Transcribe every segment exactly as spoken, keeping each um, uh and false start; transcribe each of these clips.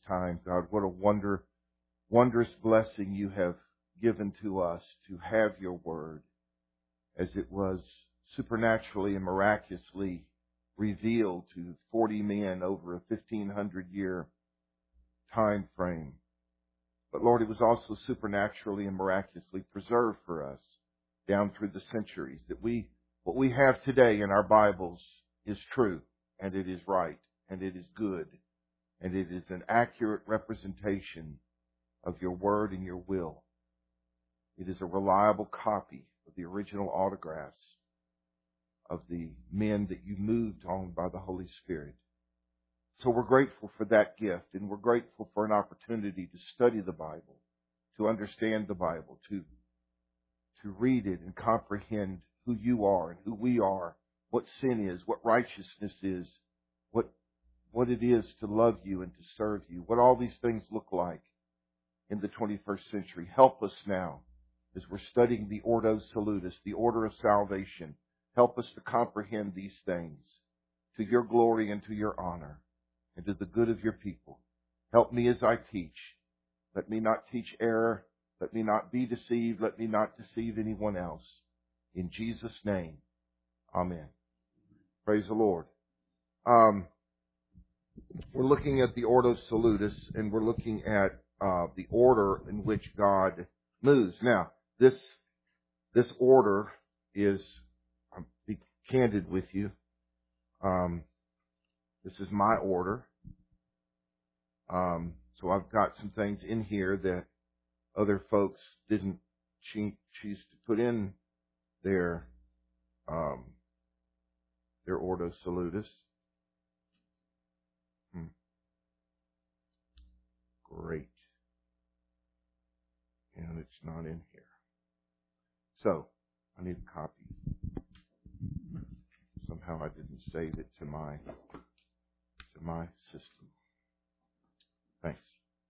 time. God, what a wonder, wondrous blessing you have given to us to have your word as it was supernaturally and miraculously revealed to forty men over a fifteen hundred year time frame. But Lord, it was also supernaturally and miraculously preserved for us down through the centuries, that we, what we have today in our Bibles is true, and it is right, and it is good, and it is an accurate representation of your word and your will. It is a reliable copy of the original autographs of the men that you moved on by the Holy Spirit. So we're grateful for that gift, and we're grateful for an opportunity to study the Bible, to understand the Bible, to, to read it and comprehend who you are and who we are, what sin is, what righteousness is, what, what it is to love you and to serve you, what all these things look like in the twenty-first century. Help us now as we're studying the Ordo Salutis, the order of salvation. Help us to comprehend these things to your glory and to your honor and to the good of your people. Help me as I teach. Let me not teach error. Let me not be deceived. Let me not deceive anyone else. In Jesus' name, amen. Praise the Lord. Um, we're looking at the Ordo Salutis, and we're looking at uh, the order in which God moves. Now, this this order is, I'll be candid with you, um, this is my order. Um, so I've got some things in here that other folks didn't choose to put in their um, their Ordo Salutis. Hmm. Great. And it's not in here. So, I need a copy. Somehow I didn't save it to my to my system. Thanks.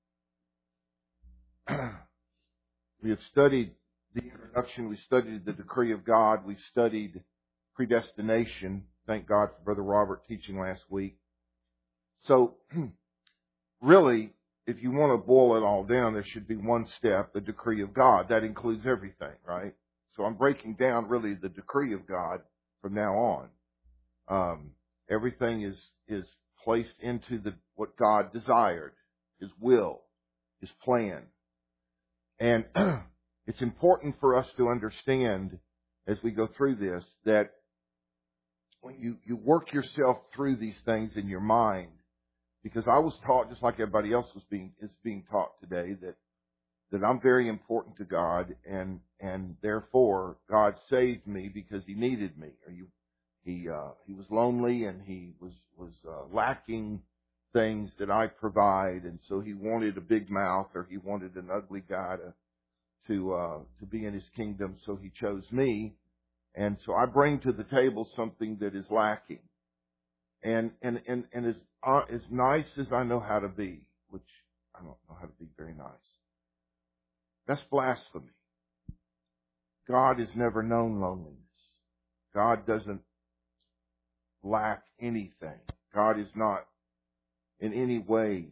We have studied the introduction. We studied the decree of God. We studied predestination. Thank God for Brother Robert teaching last week. So, really, if you want to boil it all down, there should be one step, the decree of God. That includes everything, right? So I'm breaking down really the decree of God from now on. Um, everything is is placed into the what God desired, His will, His plan. And it's important for us to understand as we go through this that when you, you work yourself through these things in your mind, because I was taught, just like everybody else was being is being taught today, that that I'm very important to God, and and therefore God saved me because He needed me, or you, he uh, he was lonely and he was was uh, lacking things that I provide, and so He wanted a big mouth, or He wanted an ugly guy to to uh, to be in His kingdom, so He chose me, and so I bring to the table something that is lacking, and and and and as uh, as nice as I know how to be, which I don't know how to be very nice. That's blasphemy. God has never known loneliness. God doesn't lack anything. God is not in any way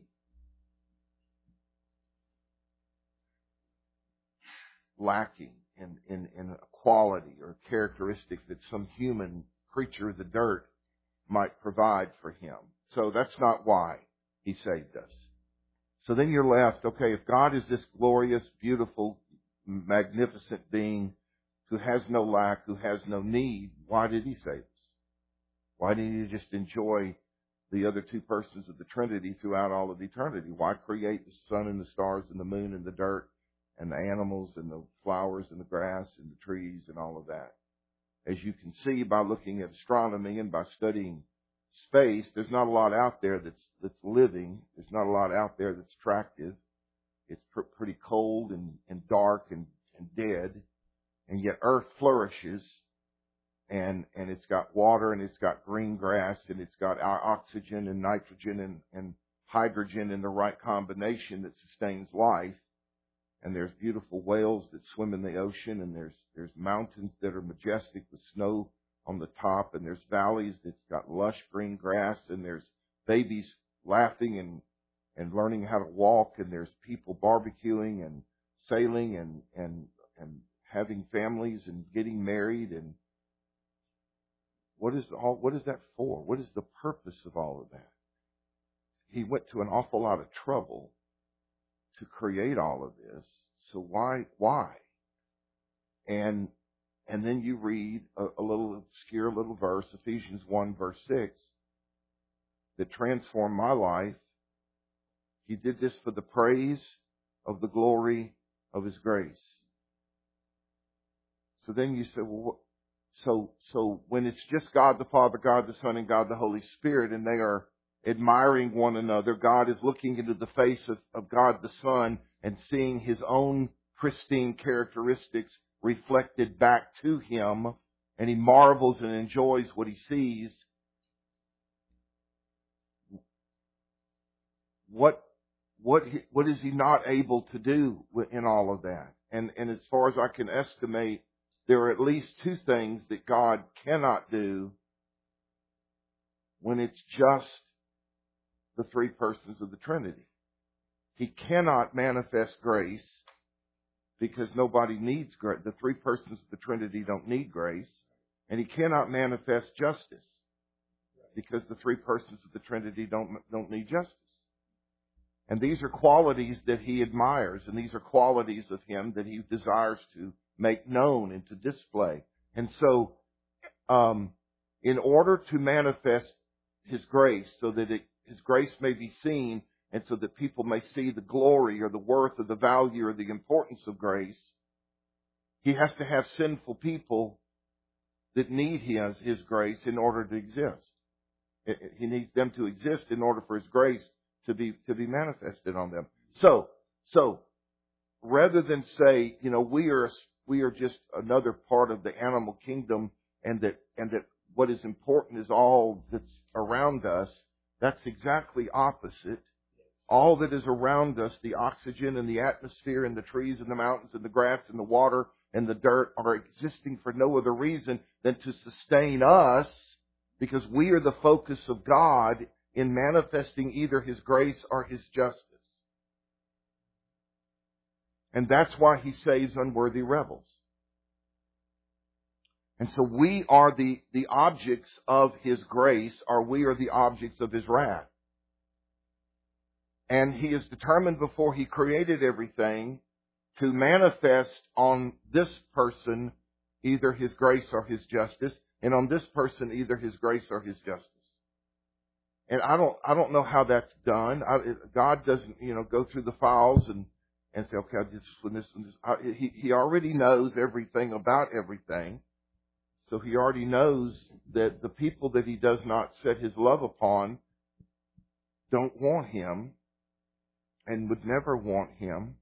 lacking in, in, in a quality or a characteristic that some human creature of the dirt might provide for Him. So that's not why He saved us. So then you're left, okay, if God is this glorious, beautiful, magnificent being who has no lack, who has no need, why did He save us? Why didn't He just enjoy the other two persons of the Trinity throughout all of eternity? Why create the sun and the stars and the moon and the dirt and the animals and the flowers and the grass and the trees and all of that? As you can see by looking at astronomy and by studying space, there's not a lot out there that's that's living. There's not a lot out there that's attractive. It's pr- pretty cold and, and dark and, and dead. And yet Earth flourishes, and, and it's got water, and it's got green grass, and it's got oxygen and nitrogen and, and hydrogen in the right combination that sustains life. And there's beautiful whales that swim in the ocean, and there's there's mountains that are majestic with snow on the top, and there's valleys that's got lush green grass, and there's babies laughing and and learning how to walk, and there's people barbecuing and sailing and, and, and having families and getting married. And what is all, what is that for? What is the purpose of all of that? He went to an awful lot of trouble to create all of this. So why, why? And, and then you read a, a little obscure little verse, Ephesians one verse six, that transformed my life. He did this for the praise of the glory of His grace. So then you say, well, what, so, so when it's just God the Father, God the Son, and God the Holy Spirit, and they are admiring one another, God is looking into the face of, of God the Son and seeing His own pristine characteristics reflected back to Him, and He marvels and enjoys what He sees. What What what is He not able to do in all of that? And and as far as I can estimate, there are at least two things that God cannot do when it's just the three persons of the Trinity. He cannot manifest grace because nobody needs grace. The three persons of the Trinity don't need grace. And He cannot manifest justice because the three persons of the Trinity don't don't need justice. And these are qualities that He admires, and these are qualities of Him that He desires to make known and to display. And so, um, in order to manifest His grace so that it, His grace may be seen and so that people may see the glory or the worth or the value or the importance of grace, He has to have sinful people that need His, His grace in order to exist. He needs them to exist in order for His grace to be to be manifested on them. So, so rather than say, you know, we are we are just another part of the animal kingdom, and that and that what is important is all that's around us, that's exactly opposite. All that is around us, the oxygen and the atmosphere and the trees and the mountains and the grass and the water and the dirt, are existing for no other reason than to sustain us, because we are the focus of God in manifesting either His grace or His justice. And that's why He saves unworthy rebels. And so we are the, the objects of His grace, or we are the objects of His wrath. And He is determined before He created everything to manifest on this person either His grace or His justice, and on this person either His grace or His justice. And I don't, I don't know how that's done. I, God doesn't, you know, go through the files and, and say, okay, this one, this one, this. I, he, he already knows everything about everything. So He already knows that the people that He does not set His love upon don't want Him and would never want Him.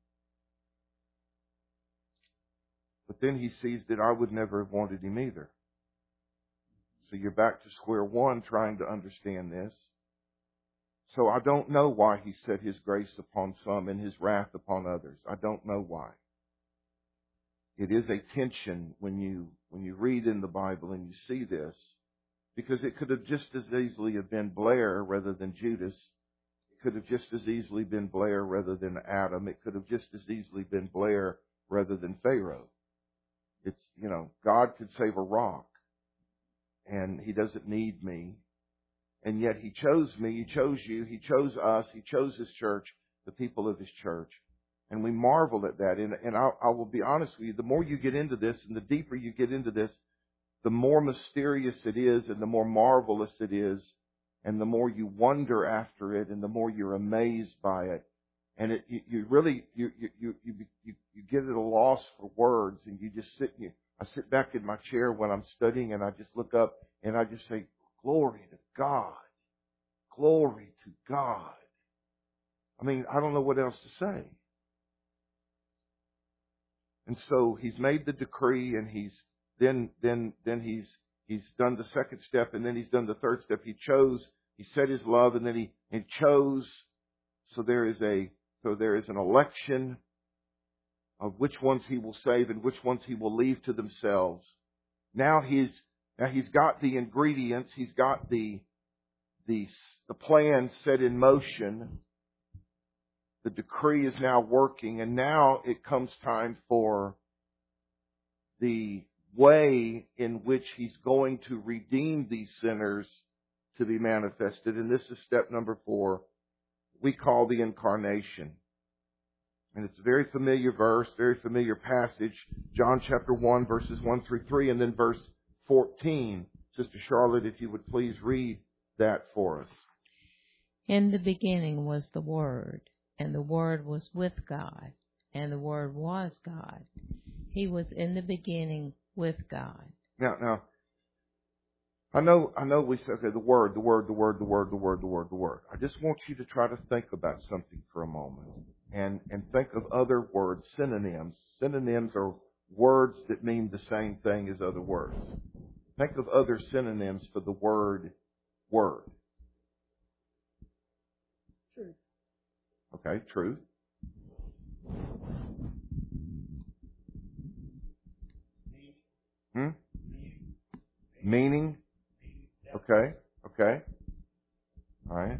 But then He sees that I would never have wanted Him either. So you're back to square one trying to understand this. So I don't know why He set His grace upon some and His wrath upon others. I don't know why. It is a tension when you when you read in the Bible and you see this, because it could have just as easily have been Blair rather than Judas. It could have just as easily been Blair rather than Adam. It could have just as easily been Blair rather than Pharaoh. It's, you know, God could save a rock, and He doesn't need me. And yet He chose me, He chose you, He chose us, He chose His church, the people of His church. And we marvel at that. And, and I, I will be honest with you, the more you get into this and the deeper you get into this, the more mysterious it is and the more marvelous it is, and the more you wonder after it and the more you're amazed by it. And it, you, you really, you, you, you, you, you get at a loss for words, and you just sit and you, I sit back in my chair when I'm studying and I just look up and I just say, glory to God. Glory to God. I mean, I don't know what else to say. And so He's made the decree, and He's then then then He's He's done the second step, and then He's done the third step. He chose, He set His love, and then He, he chose. So there is a so there is an election of which ones He will save and which ones He will leave to themselves. Now He's now He's got the ingredients, He's got the the the plan set in motion, the decree is now working, and now it comes time for the way in which he's going to redeem these sinners to be manifested. And this is step number four. We call the incarnation. And it's a very familiar verse, very familiar passage. John chapter one, verses one through three, and then verse fourteen. Sister Charlotte, if you would please read that for us. In the beginning was the Word, and the Word was with God, and the Word was God. He was in the beginning with God. Now, now, I know, I know we say, okay, the Word, the Word, the Word, the Word, the Word, the Word, the Word. I just want you to try to think about something for a moment. And, and think of other words, synonyms. Synonyms are words that mean the same thing as other words. Think of other synonyms for the word, word. Truth. Okay, truth. Hmm? Meaning. Okay, okay. All right.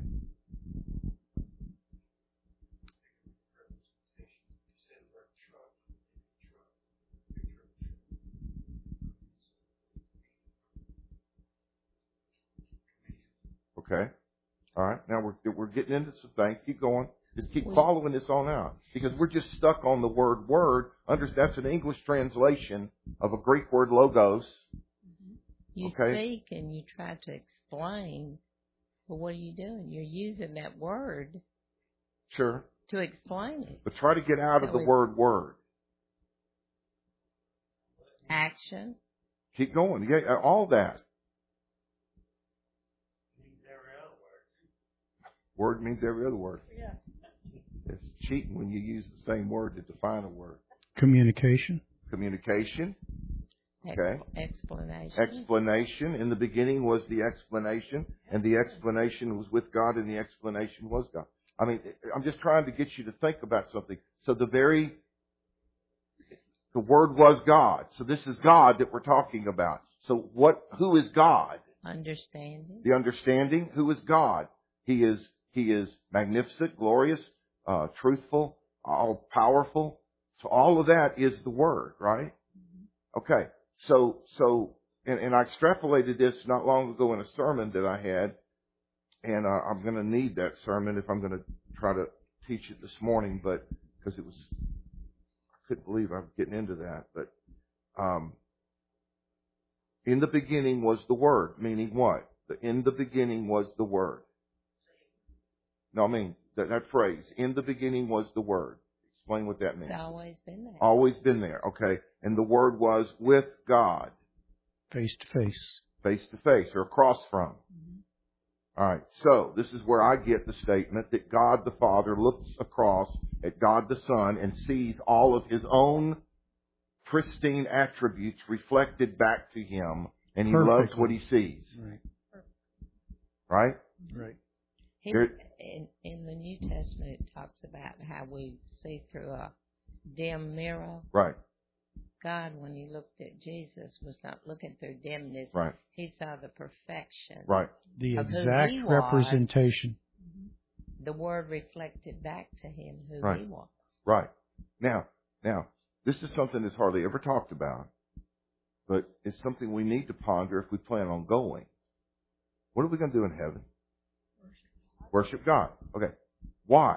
Okay. All right. Now we're we're getting into some things. Keep going. Just keep following this on out. Because we're just stuck on the word word. Under, that's an English translation of a Greek word logos. You okay. speak and you try to explain, but what are you doing? You're using that word Sure. to explain it. But try to get out So of the it's word word. action. Keep going. Yeah, all that. Word means every other word. Yeah. It's cheating when you use the same word to define a word. Communication. Communication. Okay. Explanation. Explanation. In the beginning was the explanation, and the explanation was with God, and the explanation was God. I mean, I'm just trying to get you to think about something. So the very, the Word was God. So this is God that we're talking about. So what, who is God? Understanding. The understanding. Who is God? He is, He is magnificent, glorious, uh, truthful, all powerful. So all of that is the Word, right? Okay. So, so, and, and I extrapolated this not long ago in a sermon that I had, and uh, I'm going to need that sermon if I'm going to try to teach it this morning, but because it was, I couldn't believe I was getting into that, but, um, in the beginning was the Word, meaning what? The, in the beginning was the Word. No, I mean, that, that phrase, in the beginning was the Word. Explain what that means. It's always been there. Always been there, okay. And the Word was with God. Face to face. Face to face, or across from. Mm-hmm. All right, so this is where I get the statement that God the Father looks across at God the Son and sees all of His own pristine attributes reflected back to Him, and He Perfectly. loves what He sees. Right. Right? Right. He, Here- in, in the New Testament, it talks about how we see through a dim mirror. Right. God, when He looked at Jesus, was not looking through dimness. Right. He saw the perfection. Right. The Of who exact he was. representation. The Word reflected back to Him who Right. He was. Right. Now, now, this is something that's hardly ever talked about, but it's something we need to ponder if we plan on going. What are we going to do in heaven? Worship God. Okay. Why?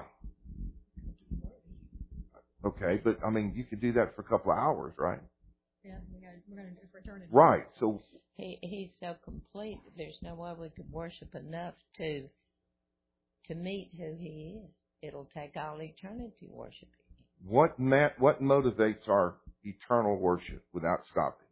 Okay, but I mean, you could do that for a couple of hours, right? Yeah, we gotta, we're going to do it for eternity. Right. So, He He's so complete. There's no way we could worship enough to to meet who He is. It'll take all eternity worshiping Him. what ma- what motivates our eternal worship without stopping?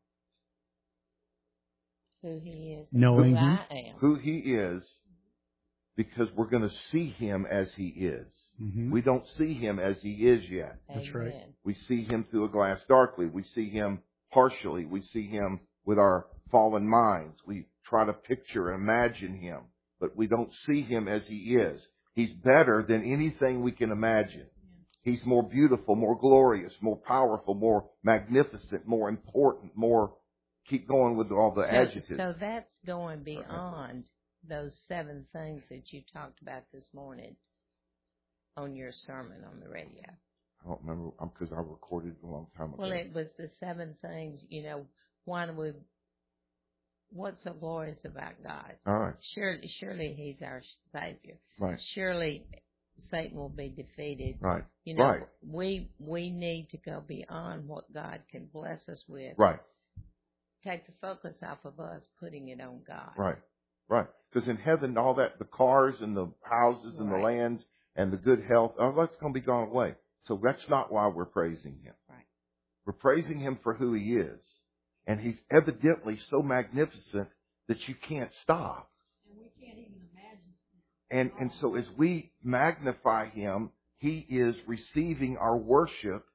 Who He is. Knowing who Him. I am. Who He is, because we're going to see Him as He is. Mm-hmm. We don't see Him as He is yet. That's right. Amen. We see Him through a glass darkly. We see Him partially. We see Him with our fallen minds. We try to picture and imagine Him, but we don't see Him as He is. He's better than anything we can imagine. He's more beautiful, more glorious, more powerful, more magnificent, more important, more, keep going with all the So, adjectives. so that's going beyond those seven things that you talked about this morning. on your sermon on the radio? I don't remember because I recorded it a long time ago. Well, it was the seven things, you know, one would, what's so glorious about God? All right. Surely, surely He's our Savior. Right. Surely Satan will be defeated. Right. You know, Right. we we need to go beyond what God can bless us with. Right. Take the focus off of us, putting it on God. Right. Right. Because in heaven, all that, the cars and the houses and Right. the lands and the good health, all that's going to be gone away. So that's not why we're praising Him. Right. We're praising Him for who He is. And He's evidently so magnificent that you can't stop. And we can't even imagine. And, and so as we magnify Him, He is receiving our worship.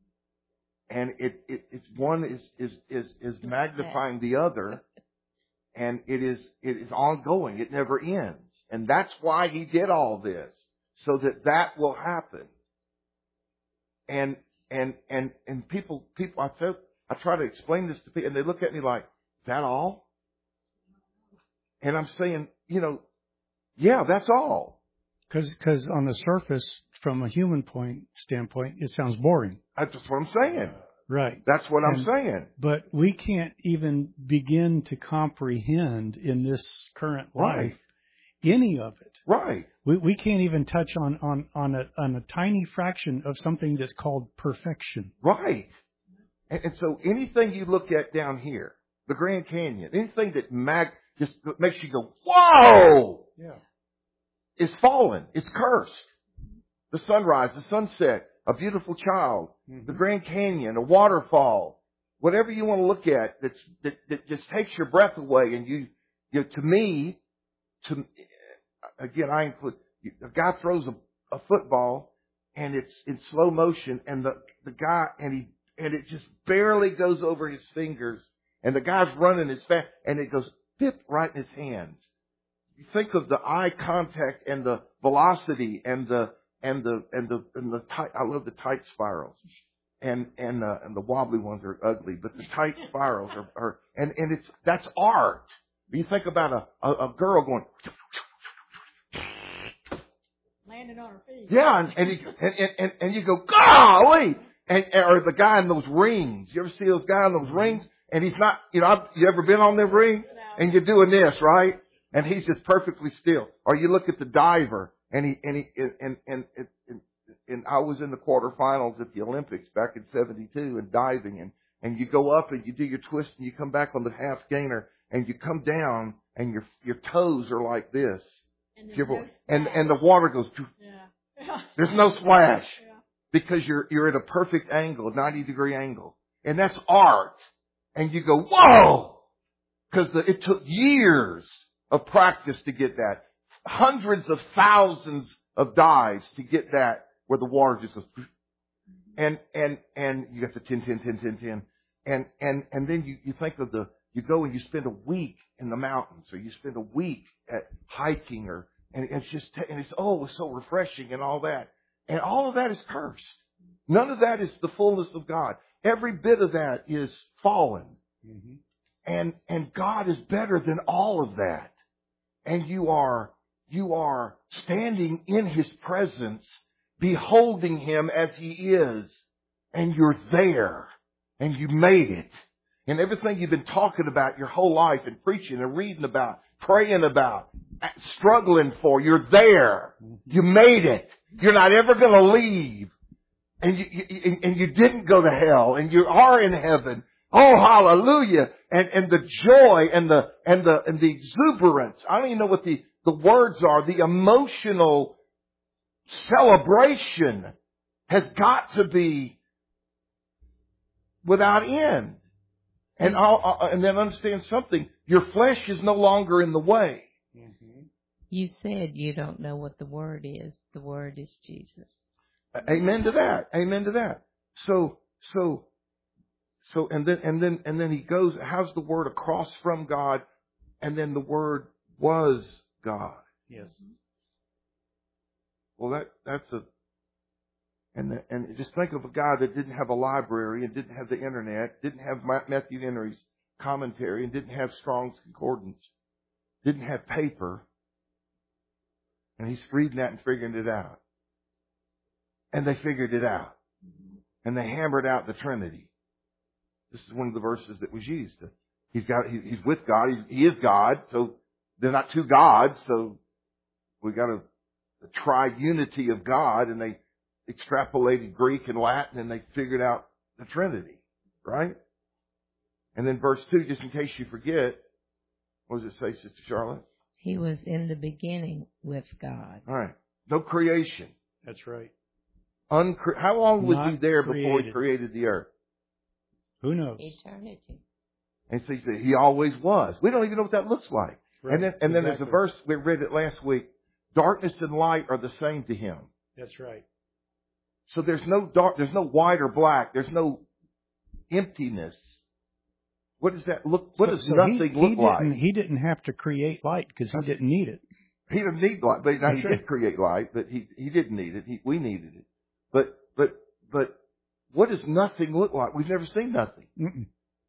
And it, it, it's one is, is, is, is magnifying the other. And it is, it is ongoing. It never ends. And that's why He did all this. So that that will happen. And, and, and, and people, people, I tell, I try to explain this to people and they look at me like, that all? And I'm saying, you know, yeah, that's all. Because on the surface, from a human point standpoint, it sounds boring. That's what I'm saying. Right. That's what I'm And- saying. But we can't even begin to comprehend in this current Right. life any of it. Right. We we can't even touch on, on, on, a, on a tiny fraction of something that's called perfection. Right. And, and so anything you look at down here, the Grand Canyon, anything that mag, just makes you go, whoa, Yeah. is fallen. It's cursed. The sunrise, the sunset, a beautiful child, Mm-hmm. the Grand Canyon, a waterfall, whatever you want to look at that's, that, that just takes your breath away. And you, you know, to me, to, again, I include, a guy throws a, a football and it's in slow motion and the, the guy, and he, and it just barely goes over his fingers and the guy's running as fast and it goes pip right in his hands. You think of the eye contact and the velocity and the, and the, and the, and the tight, I love the tight spirals. And, and, uh, and the wobbly ones are ugly, but the tight spirals are, are, and, and it's, that's art. You think about a, a, a girl going, Landing on her feet. yeah, and, and, you, and, and, and you go, golly! And, or the guy in those rings. You ever see those guys in those rings? And he's not, you know, I've, you ever been on them rings? And you're doing this, right? And he's just perfectly still. Or you look at the diver, and he, and he, and, and, and, and, and I was in the quarterfinals at the Olympics back in seventy-two in diving, and, and you go up and you do your twist and you come back on the half gainer and you come down and your, your toes are like this. And, You're- no and, splash. and the water goes, Yeah. there's no splash. Yeah. Because you're, you're at a perfect angle, ninety degree angle. And that's art. And you go, whoa! Because it took years of practice to get that. Hundreds of thousands of dives to get that where the water just goes, and, and, and you got the ten, ten, ten, ten, ten. And, and, and then you, you think of the, you go and you spend a week in the mountains or you spend a week at hiking or, and it's just, and it's, oh, it's so refreshing and all that. And all of that is cursed. None of that is the fullness of God. Every bit of that is fallen. Mm-hmm. And, and God is better than all of that. And you are, you are standing in His presence, beholding Him as He is. And you're there. And you made it. And everything you've been talking about your whole life and preaching and reading about, praying about, struggling for, you're there. You made it. You're not ever going to leave. And you, you, and you didn't go to hell. And you are in heaven. Oh, hallelujah. And, and the joy and the, and the, and the exuberance. I don't even know what the, the words are. The emotional celebration has got to be without end. And I'll, I'll, and then understand something. Your flesh is no longer in the way. Mm-hmm. You said you don't know what the word is. The word is Jesus. Amen to that. Amen to that. So, so, so, and then, and then, and then he goes, how's the word across from God? And then the word was God. Yes. Well, that, that's a, and the, and just think of a guy that didn't have a library and didn't have the internet, didn't have Matthew Henry's commentary and didn't have Strong's Concordance, didn't have paper. And he's reading that and figuring it out. And they figured it out. And they hammered out the Trinity. This is one of the verses that was used. He's got, he, he's with God. He's, he is God. So they're not two gods. So we got a, a tri-unity of God. And they extrapolated Greek and Latin and they figured out the Trinity. Right? And then verse two, just in case you forget, what does it say, Sister Charlotte? He was in the beginning with God. All right. No creation. That's right. Uncre- How long was Not he there before he created. created the earth? Who knows? Eternity. And so he said, he always was. We don't even know what that looks like. Right. And then, and then Exactly. there's a verse, we read it last week. Darkness and light are the same to him. That's right. So there's no dark, there's no white or black. There's no emptiness. What does that look, what So- does so nothing he, look he like? Didn't, he didn't have to create light because he didn't need it. He didn't need light, but now he That's right. did create light, but he, he didn't need it. He, we needed it. But, but, but what does nothing look like? We've never seen nothing. Mm-mm.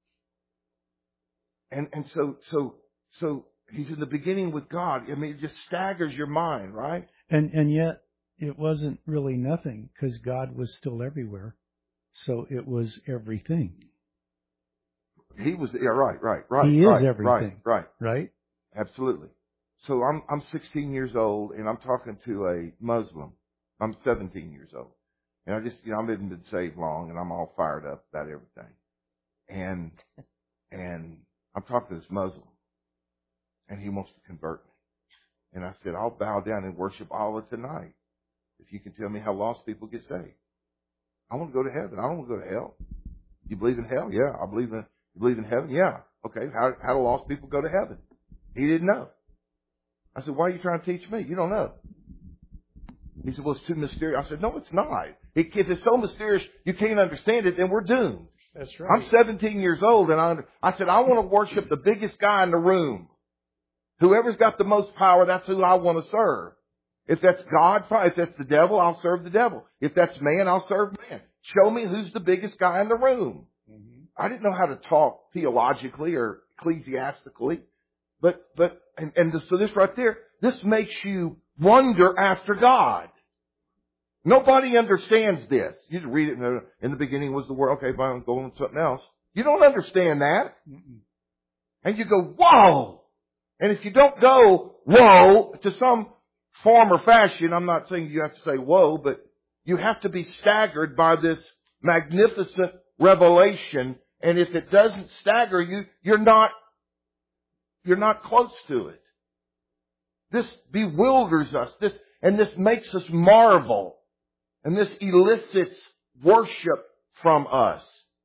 And, and so, so, so he's in the beginning with God. I mean, it just staggers your mind, right? And and yet it wasn't really nothing because God was still everywhere. So it was everything, He was, yeah, right, right, right. He is right, everything. Right, right. right? Absolutely. So I'm, I'm sixteen years old and I'm talking to a Muslim. I'm seventeen years old. And I just, you know, I haven't been saved long and I'm all fired up about everything. And, and I'm talking to this Muslim and he wants to convert me. And I said, I'll bow down and worship Allah tonight if you can tell me how lost people get saved. I want to go to heaven. I don't want to go to hell. You believe in hell? Yeah. I believe in, you believe in heaven? Yeah. Okay. How, how do lost people go to heaven? He didn't know. I said, why are you trying to teach me? You don't know. He said, well, it's too mysterious. I said, no, it's not. If it's so mysterious you can't understand it, then we're doomed. That's right. I'm seventeen years old, and I, I said, I want to worship the biggest guy in the room. Whoever's got the most power, that's who I want to serve. If that's God, fine. If that's the devil, I'll serve the devil. If that's man, I'll serve man. Show me who's the biggest guy in the room. Mm-hmm. I didn't know how to talk theologically or ecclesiastically. But, but, and, and so this right there, this makes you wonder after God. Nobody understands this. You just read it in the, in the beginning was the word. Okay, fine, I'm going on something else. You don't understand that. Mm-mm. And you go, whoa! And if you don't go, whoa, to some form or fashion, I'm not saying you have to say whoa, but you have to be staggered by this magnificent revelation. And if it doesn't stagger you, you're not, you're not close to it. This bewilders us. This, and this makes us marvel. And this elicits worship from us.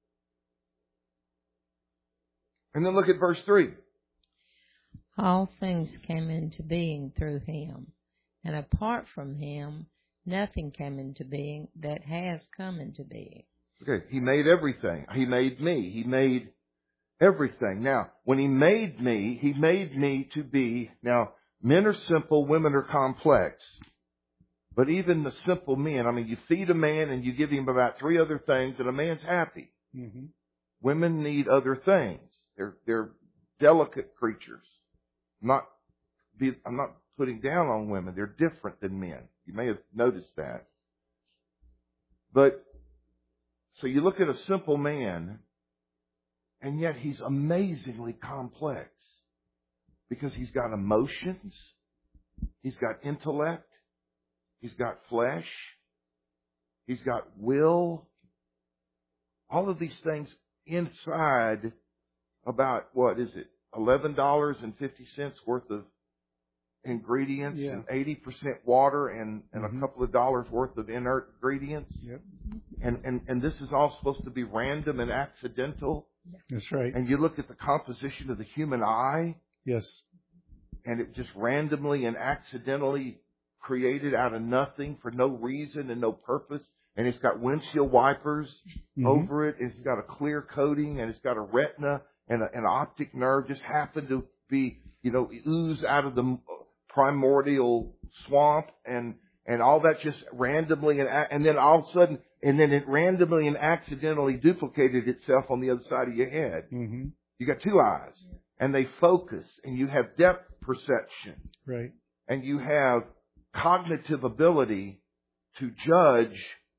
And then look at verse three. All things came into being through him, and apart from him, nothing came into being that has come into being. Okay, he made everything. He made me. He made everything. Now, when he made me, he made me to be, now, men are simple, women are complex. But even the simple men, I mean, you feed a man and you give him about three other things and a man's happy. Mm-hmm. Women need other things. They're, they're delicate creatures. I'm not, be, I'm not putting down on women. They're different than men. You may have noticed that. But, so you look at a simple man, and yet he's amazingly complex. Because he's got emotions. He's got intellect. He's got flesh. He's got will. All of these things inside about, what is it, eleven dollars and fifty cents worth of ingredients, Yeah. and eighty percent water and, and Mm-hmm. a couple of dollars worth of inert ingredients. Yep. And, and, and this is all supposed to be random and accidental. That's right. And you look at the composition of the human eye, Yes. and it just randomly and accidentally created out of nothing for no reason and no purpose. And it's got windshield wipers Mm-hmm. over it. It's got a clear coating, and it's got a retina and a, an optic nerve just happened to be, you know, ooze out of the primordial swamp, and, and all that just randomly and, and then all of a sudden, and then it randomly and accidentally duplicated itself on the other side of your head. Mm-hmm. You got two eyes, and they focus, and you have depth perception, Right. and you have cognitive ability to judge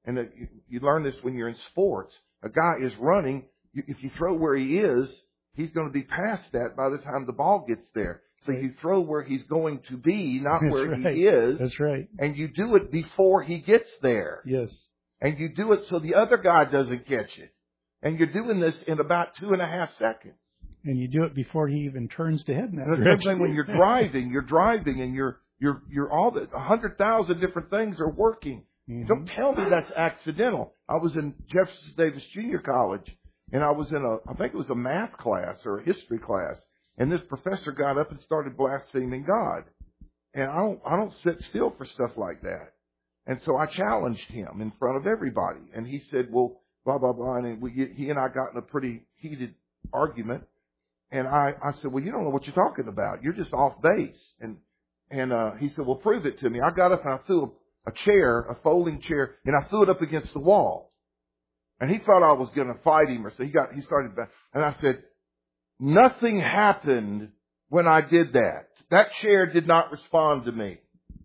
And you, you learn this when you're in sports. A guy is running. If you throw where he is, he's going to be past that by the time the ball gets there. So you throw where he's going to be, not That's where right. he is. That's right. And you do it before he gets there. Yes. And you do it so the other guy doesn't catch it. And you're doing this in about two and a half seconds. And you do it before he even turns to head in that And direction. sometimes when you're driving, you're driving and you're, you're, you're all the, a hundred thousand different things are working. Mm-hmm. Don't tell me that's accidental. I was in Jefferson Davis Junior College and I was in a, I think it was a math class or a history class. And this professor got up and started blaspheming God. And I don't, I don't sit still for stuff like that. And so I challenged him in front of everybody. And he said, well, blah, blah, blah. And we, he and I got in a pretty heated argument. And I, I said, well, you don't know what you're talking about. You're just off base. And, and, uh, he said, well, prove it to me. I got up and I threw a, a chair, a folding chair, and I threw it up against the wall. And he thought I was going to fight him, or so he got, he started back. And I said, nothing happened when I did that. That chair did not respond to me.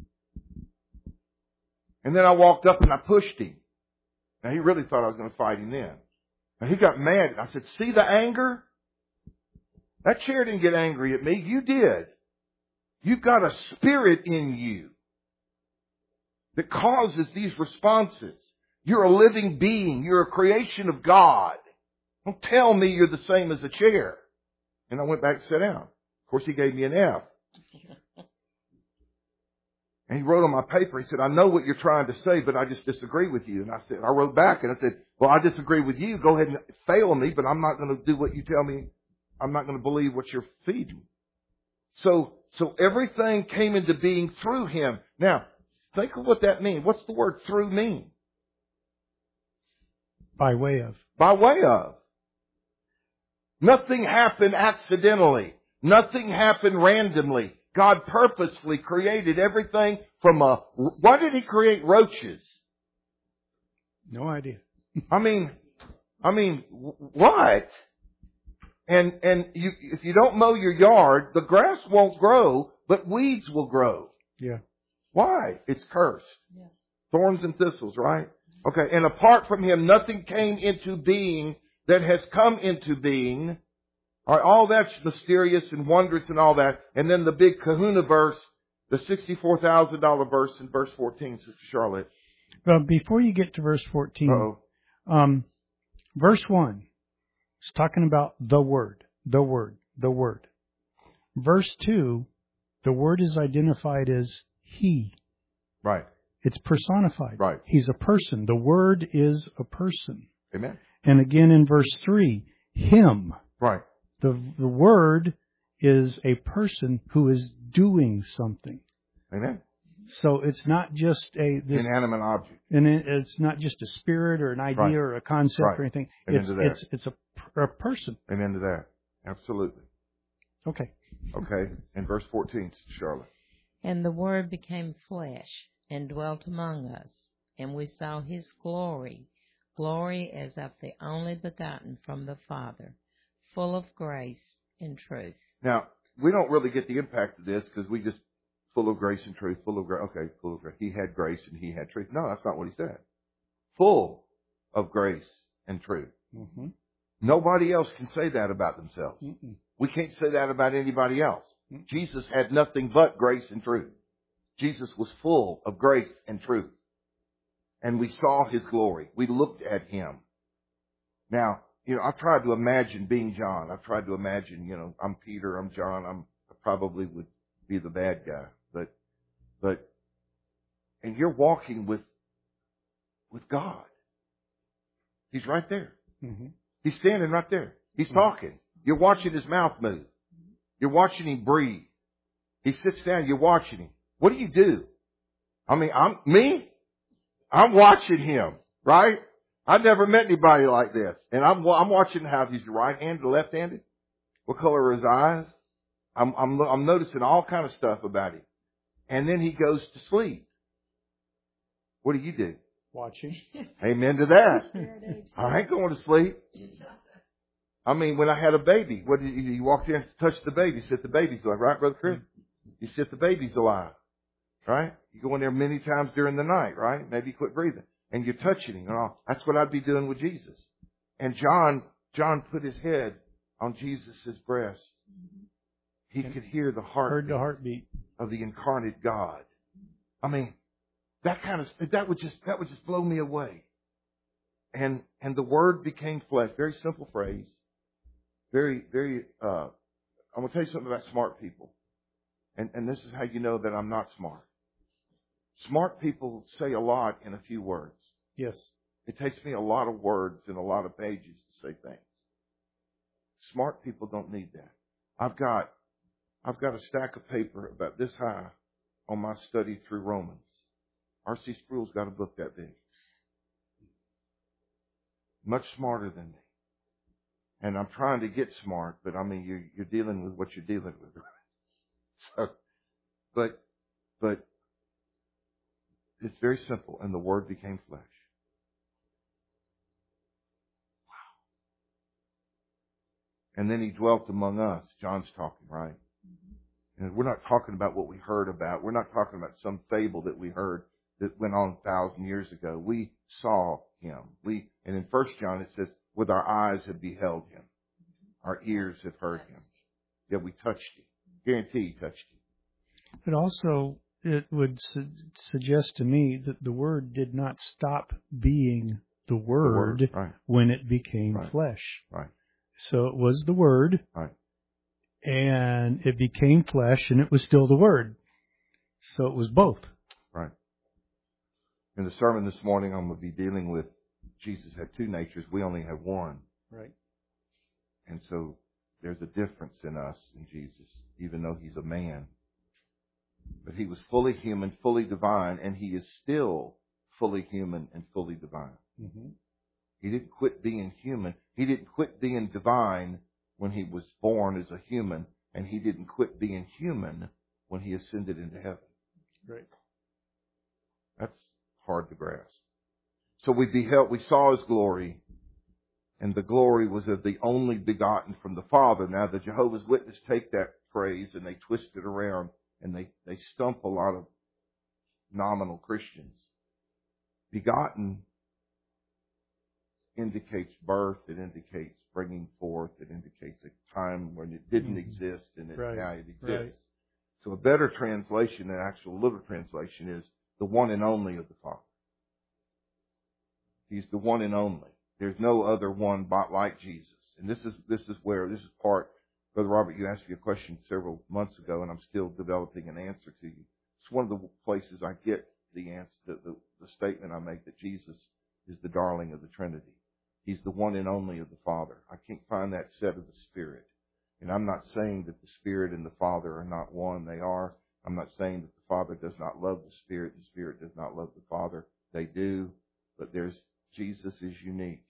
And then I walked up and I pushed him. Now he really thought I was going to fight him then. And he got mad. I said, see the anger? That chair didn't get angry at me. You did. You've got a spirit in you that causes these responses. You're a living being. You're a creation of God. Don't tell me you're the same as a chair. And I went back and sat down. Of course, he gave me an F. And he wrote on my paper, he said, I know what you're trying to say, but I just disagree with you. And I said, I wrote back and I said, well, I disagree with you. Go ahead and fail me, but I'm not going to do what you tell me. I'm not going to believe what you're feeding. So, so everything came into being through him. Now, think of what that means. What's the word through mean? By way of. By way of. Nothing happened accidentally. Nothing happened randomly. God purposely created everything from a... Why did he create roaches? No idea. I mean, I mean, what? And, and you, if you don't mow your yard, the grass won't grow, but weeds will grow. Yeah. Why? It's cursed. Yeah. Thorns and thistles, right? Okay. And apart from him, nothing came into being that has come into being. All right, all that's mysterious and wondrous and all that. And then the big kahuna verse, the sixty-four thousand dollars verse in verse fourteen, Sister Charlotte. Well, before you get to verse fourteen, Uh-oh. um, verse one is talking about the Word, the Word, the Word. Verse two, the Word is identified as He. Right. It's personified. Right. He's a person. The Word is a person. Amen. And again in verse three, Him. Right. The, the Word is a person who is doing something. Amen. So it's not just a this, Inanimate object. and it, it's not just a spirit or an idea Right. or a concept Right. or anything. Amen It's to that. it's it's a, a person. Amen to that. Absolutely. Okay. Okay. And verse fourteen, Sister Charlotte. And the Word became flesh and dwelt among us, and we saw his glory, glory as of the only begotten from the Father, full of grace and truth. Now, we don't really get the impact of this because we just full of grace and truth, full of grace. Okay, full of grace. He had grace and he had truth. No, that's not what he said. Full of grace and truth. Mm-hmm. Nobody else can say that about themselves. Mm-mm. We can't say that about anybody else. Mm-mm. Jesus had nothing but grace and truth. Jesus was full of grace and truth. And we saw his glory. We looked at him. Now, you know, I've tried to imagine being John. I've tried to imagine, you know, I'm Peter, I'm John, I'm I probably would be the bad guy. But, but, and you're walking with, with God. He's right there. Mm-hmm. He's standing right there. He's talking. You're watching his mouth move. You're watching him breathe. He sits down, you're watching him. What do you do? I mean, I'm, me? I'm watching him, right? I've never met anybody like this. And I'm, I'm watching how he's right-handed or left-handed. What color are his eyes? I'm, I'm, I'm noticing all kind of stuff about him. And then he goes to sleep. What do you do? Watching. Amen to that. Paradise. I ain't going to sleep. I mean, when I had a baby, what did you do? You walked in, touched the baby, said the baby's alive, right, Brother Chris? You said the baby's alive, right? You go in there many times during the night, right? Maybe you quit breathing. and you're touching him. And all. That's what I'd be doing with Jesus. And John, John put his head on Jesus' breast. He could hear the Heard heartbeat the heartbeat. of the incarnate God. I mean, that kind of that would just that would just blow me away. And and the Word became flesh. Very simple phrase. Very very. Uh, I'm gonna tell you something about smart people, and and this is how you know that I'm not smart. Smart people say a lot in a few words. Yes. It takes me a lot of words and a lot of pages to say things. Smart people don't need that. I've got I've got a stack of paper about this high on my study through Romans. R C Sproul's got a book that big. Much smarter than me. And I'm trying to get smart, but I mean, you're, you're dealing with what you're dealing with. So, but, but it's very simple. And the Word became flesh. Wow. And then He dwelt among us. John's talking, right? And we're not talking about what we heard about. We're not talking about some fable that we heard that went on a thousand years ago. We saw Him. We, and in First John it says, with our eyes have beheld Him. Our ears have heard Him. Yeah, we touched Him. Guarantee He touched Him. But also, it would su- suggest to me that the Word did not stop being the Word, The Word, right. when it became Right. flesh. Right. So it was the Word, Right. and it became flesh, and it was still the Word. So it was both. Right. In the sermon this morning, I'm going to be dealing with Jesus had two natures. We only have one. Right. And so there's a difference in us and Jesus, even though He's a man. But He was fully human, fully divine, and He is still fully human and fully divine. Mm-hmm. He didn't quit being human. He didn't quit being divine when He was born as a human, and He didn't quit being human when He ascended into heaven. Right. That's hard to grasp. So we beheld, we saw His glory, and the glory was of the only begotten from the Father. Now the Jehovah's Witnesses take that phrase and they twist it around, and they, they stump a lot of nominal Christians. Begotten indicates birth, it indicates bringing forth, it indicates a time when it didn't Mm-hmm. exist exist and it, right. now it exists. Right. So a better translation, an actual literal translation, is the one and only of the Father. He's the one and only. There's no other one like Jesus. And this is this is where, this is part, Brother Robert, you asked me a question several months ago, and I'm still developing an answer to you. It's one of the places I get the answer, the, the, the statement I make that Jesus is the darling of the Trinity. He's the one and only of the Father. I can't find that said of the Spirit. And I'm not saying that the Spirit and the Father are not one. They are. I'm not saying that the Father does not love the Spirit. The Spirit does not love the Father. They do. But there's, Jesus is unique.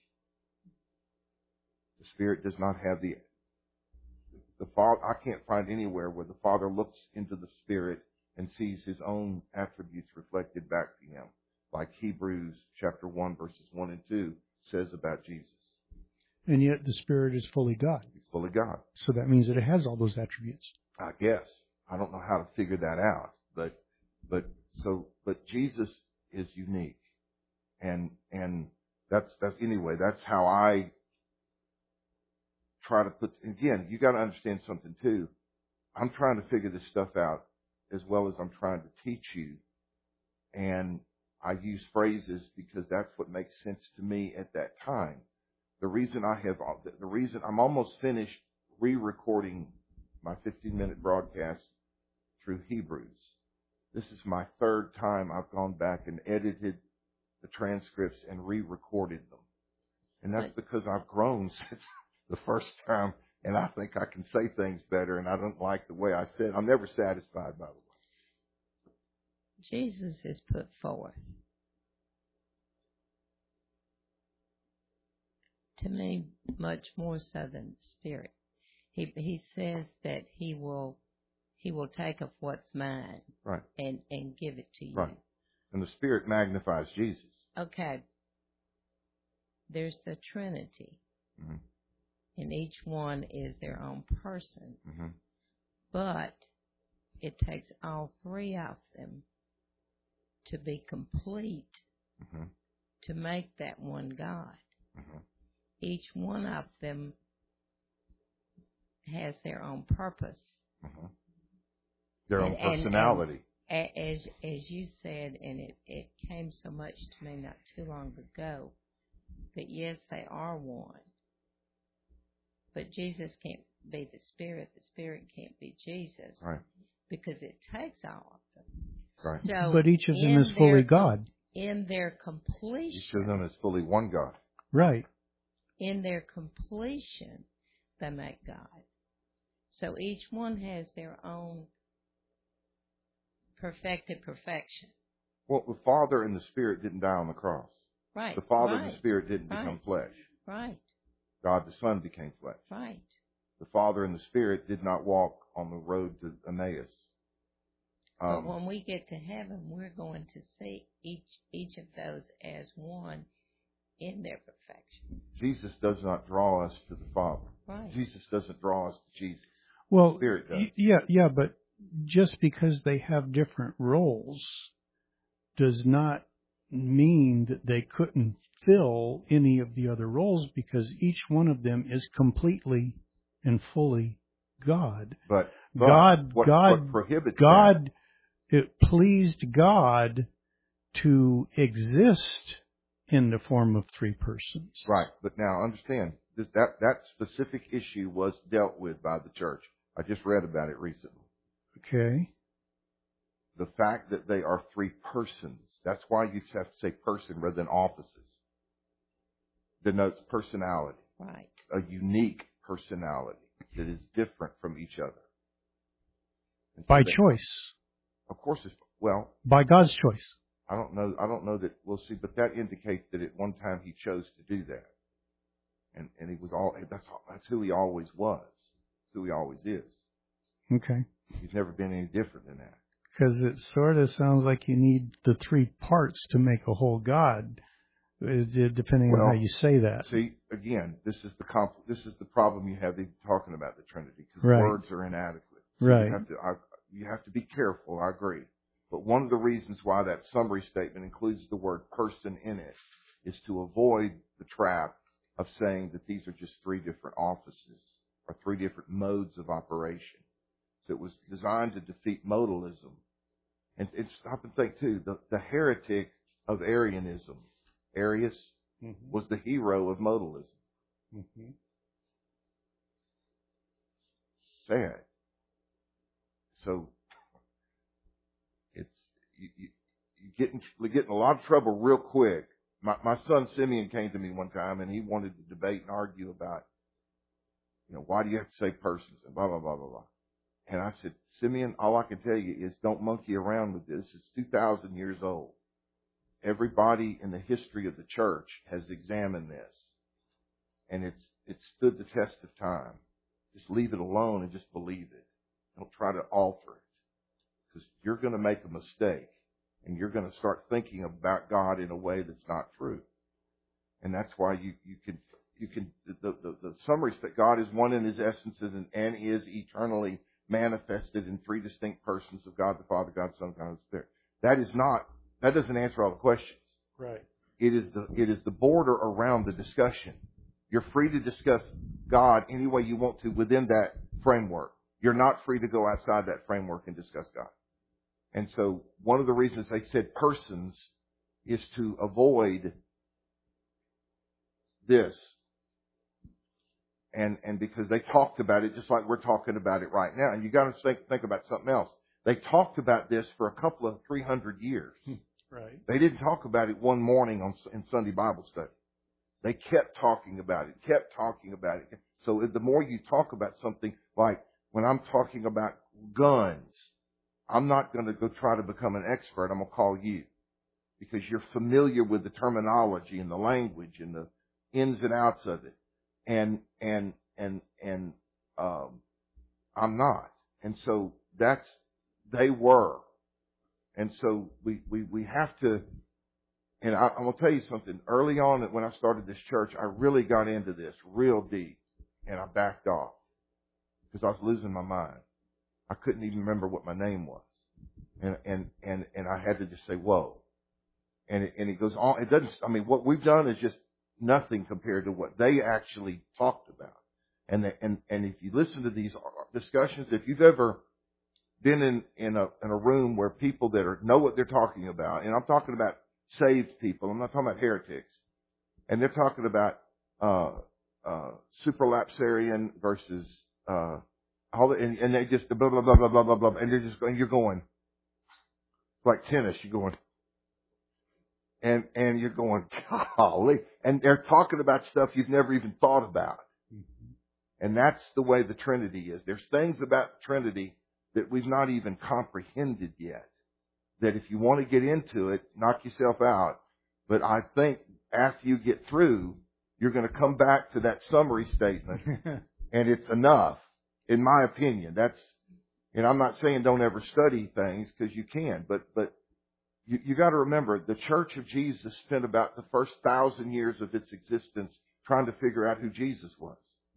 The Spirit does not have the, the Father. I can't find anywhere where the Father looks into the Spirit and sees His own attributes reflected back to Him, like Hebrews chapter one, verses one and two says about Jesus. And yet the Spirit is fully God. He's fully God. So that means that it has all those attributes. I guess. I don't know how to figure that out. But but so but Jesus is unique. And and that's that's anyway, that's how I try to put, again, you got to understand something too. I'm trying to figure this stuff out as well as I'm trying to teach you. And I use phrases because that's what makes sense to me at that time. The reason I have, the reason I'm almost finished re-recording my fifteen minute broadcast through Hebrews. This is my third time I've gone back and edited the transcripts and re-recorded them. And that's because I've grown since the first time, and I think I can say things better, and I don't like the way I said. I'm never satisfied, by the way. Jesus is put forth. To me, much more so than Spirit. He he says that he will he will take of what's mine, right, and and give it to you. Right. And the Spirit magnifies Jesus. Okay. There's the Trinity, Mm-hmm. and each one is their own person. Mm-hmm. But it takes all three of them to be complete mm-hmm. to make that one God. Mm-hmm. Each one of them has their own purpose. Mm-hmm. Their own And- and- personality. A- As as you said, and it, it came so much to me not too long ago, that yes, they are one. But Jesus can't be the Spirit. The Spirit can't be Jesus. Right. Because it takes all of them. Right. So But each of them in is fully their- God. In their completion. Each of them is fully one God. Right. In their completion, they make God. So each one has their own perfected perfection. Well, the Father and the Spirit didn't die on the cross. Right. The Father right, and the Spirit didn't right, become flesh. Right. God the Son became flesh. Right. The Father and the Spirit did not walk on the road to Emmaus. Um, But when we get to heaven, we're going to see each each of those as one in their perfection. Jesus does not draw us to the Father. Right. Jesus doesn't draw us to Jesus. Well, The Spirit does. y- yeah, yeah, but just because they have different roles does not mean that they couldn't fill any of the other roles, because each one of them is completely and fully God. But, but God, what, God, what prohibits God, it pleased God to exist in the form of three persons. that? Right. But now understand, this, that, that specific issue was dealt with by the church. I just read about it recently. Okay. The fact that they are three persons, that's why you have to say person rather than offices, denotes personality. Right. A unique personality that is different from each other. And so By that- choice. Of course, it's, well, By God's choice. I don't know. I don't know that we'll see, but that indicates that at one time he chose to do that, and and he was all. That's that's who he always was. That's who he always is. Okay. He's never been any different than that. Because it sort of sounds like you need the three parts to make a whole God, uh, depending Well, on how you say that. See, again, this is the comp- this is the problem you have in talking about the Trinity, because Right. words are inadequate. So Right. You have to I, you have to be careful. I agree. But one of the reasons why that summary statement includes the word person in it is to avoid the trap of saying that these are just three different offices or three different modes of operation. So it was designed to defeat modalism. And, and stop and think too, the, the heretic of Arianism, Arius, Mm-hmm. was the hero of modalism. Mm-hmm. Sad. So it's you, you, you get in, you get in a lot of trouble real quick. My, my son Simeon came to me one time and he wanted to debate and argue about, you know, why do you have to say persons and blah blah blah blah blah. And I said, Simeon, all I can tell you is don't monkey around with this. It's two thousand years old. Everybody in the history of the church has examined this, and it's it's stood the test of time. Just leave it alone and just believe it. Don't try to alter it, because you're going to make a mistake, and you're going to start thinking about God in a way that's not true. And that's why you you can you can the the, the summary that God is one in His essences and, and is eternally manifested in three distinct persons of God the Father, God the Son, God the Spirit. That is not that doesn't answer all the questions. Right. It is the it is the border around the discussion. You're free to discuss God any way you want to within that framework. You're not free to go outside that framework and discuss God. And so one of the reasons they said persons is to avoid this. And and because they talked about it just like we're talking about it right now. And you got to think, think about something else. They talked about this for a couple of three hundred years. Right. They didn't talk about it one morning on in Sunday Bible study. They kept talking about it, kept talking about it. So the more you talk about something, like when I'm talking about guns, I'm not going to go try to become an expert. I'm going to call you, because you're familiar with the terminology and the language and the ins and outs of it. And, and, and, and, um, I'm not. And so that's, they were. And so we, we, we have to, and I, I'm going to tell you something. Early on when I started this church, I really got into this real deep, and I backed off because I was losing my mind. I couldn't even remember what my name was. And, and, and, and I had to just say, whoa. and it, and it goes on. It doesn't. I mean, what we've done is just nothing compared to what they actually talked about. And the, and and if you listen to these discussions, if you've ever been in in a in a room where people that are know what they're talking about, and I'm talking about saved people, I'm not talking about heretics, and they're talking about uh, uh, supralapsarian versus uh, all the, and, and they just blah blah blah blah blah blah blah, and they're just going, you're going it's like tennis, you're going, and and you're going, golly, and they're talking about stuff you've never even thought about. And that's the way the Trinity is. There's things about the Trinity that we've not even comprehended yet. That if you want to get into it, knock yourself out. But I think after you get through, you're going to come back to that summary statement, and it's enough, in my opinion. That's, and I'm not saying don't ever study things, because you can, but but you, you got to remember, the Church of Jesus spent about the first thousand years of its existence trying to figure out who Jesus was.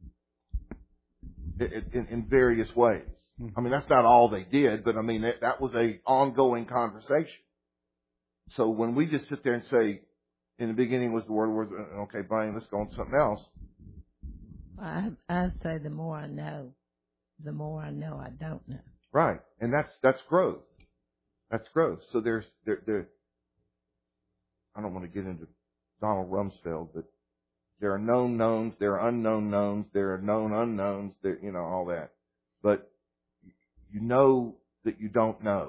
In, in various ways. I mean, that's not all they did, but I mean, that, that was a ongoing conversation. So when we just sit there and say, in the beginning was the Word, Word, okay, Brian, let's go on to something else. I, I say the more I know, the more I know I don't know. Right. And that's, that's growth. That's growth. So there's, there, there, I don't want to get into Donald Rumsfeld, but there are known knowns, there are unknown knowns, there are known unknowns, there, you know, all that. But you know that you don't know.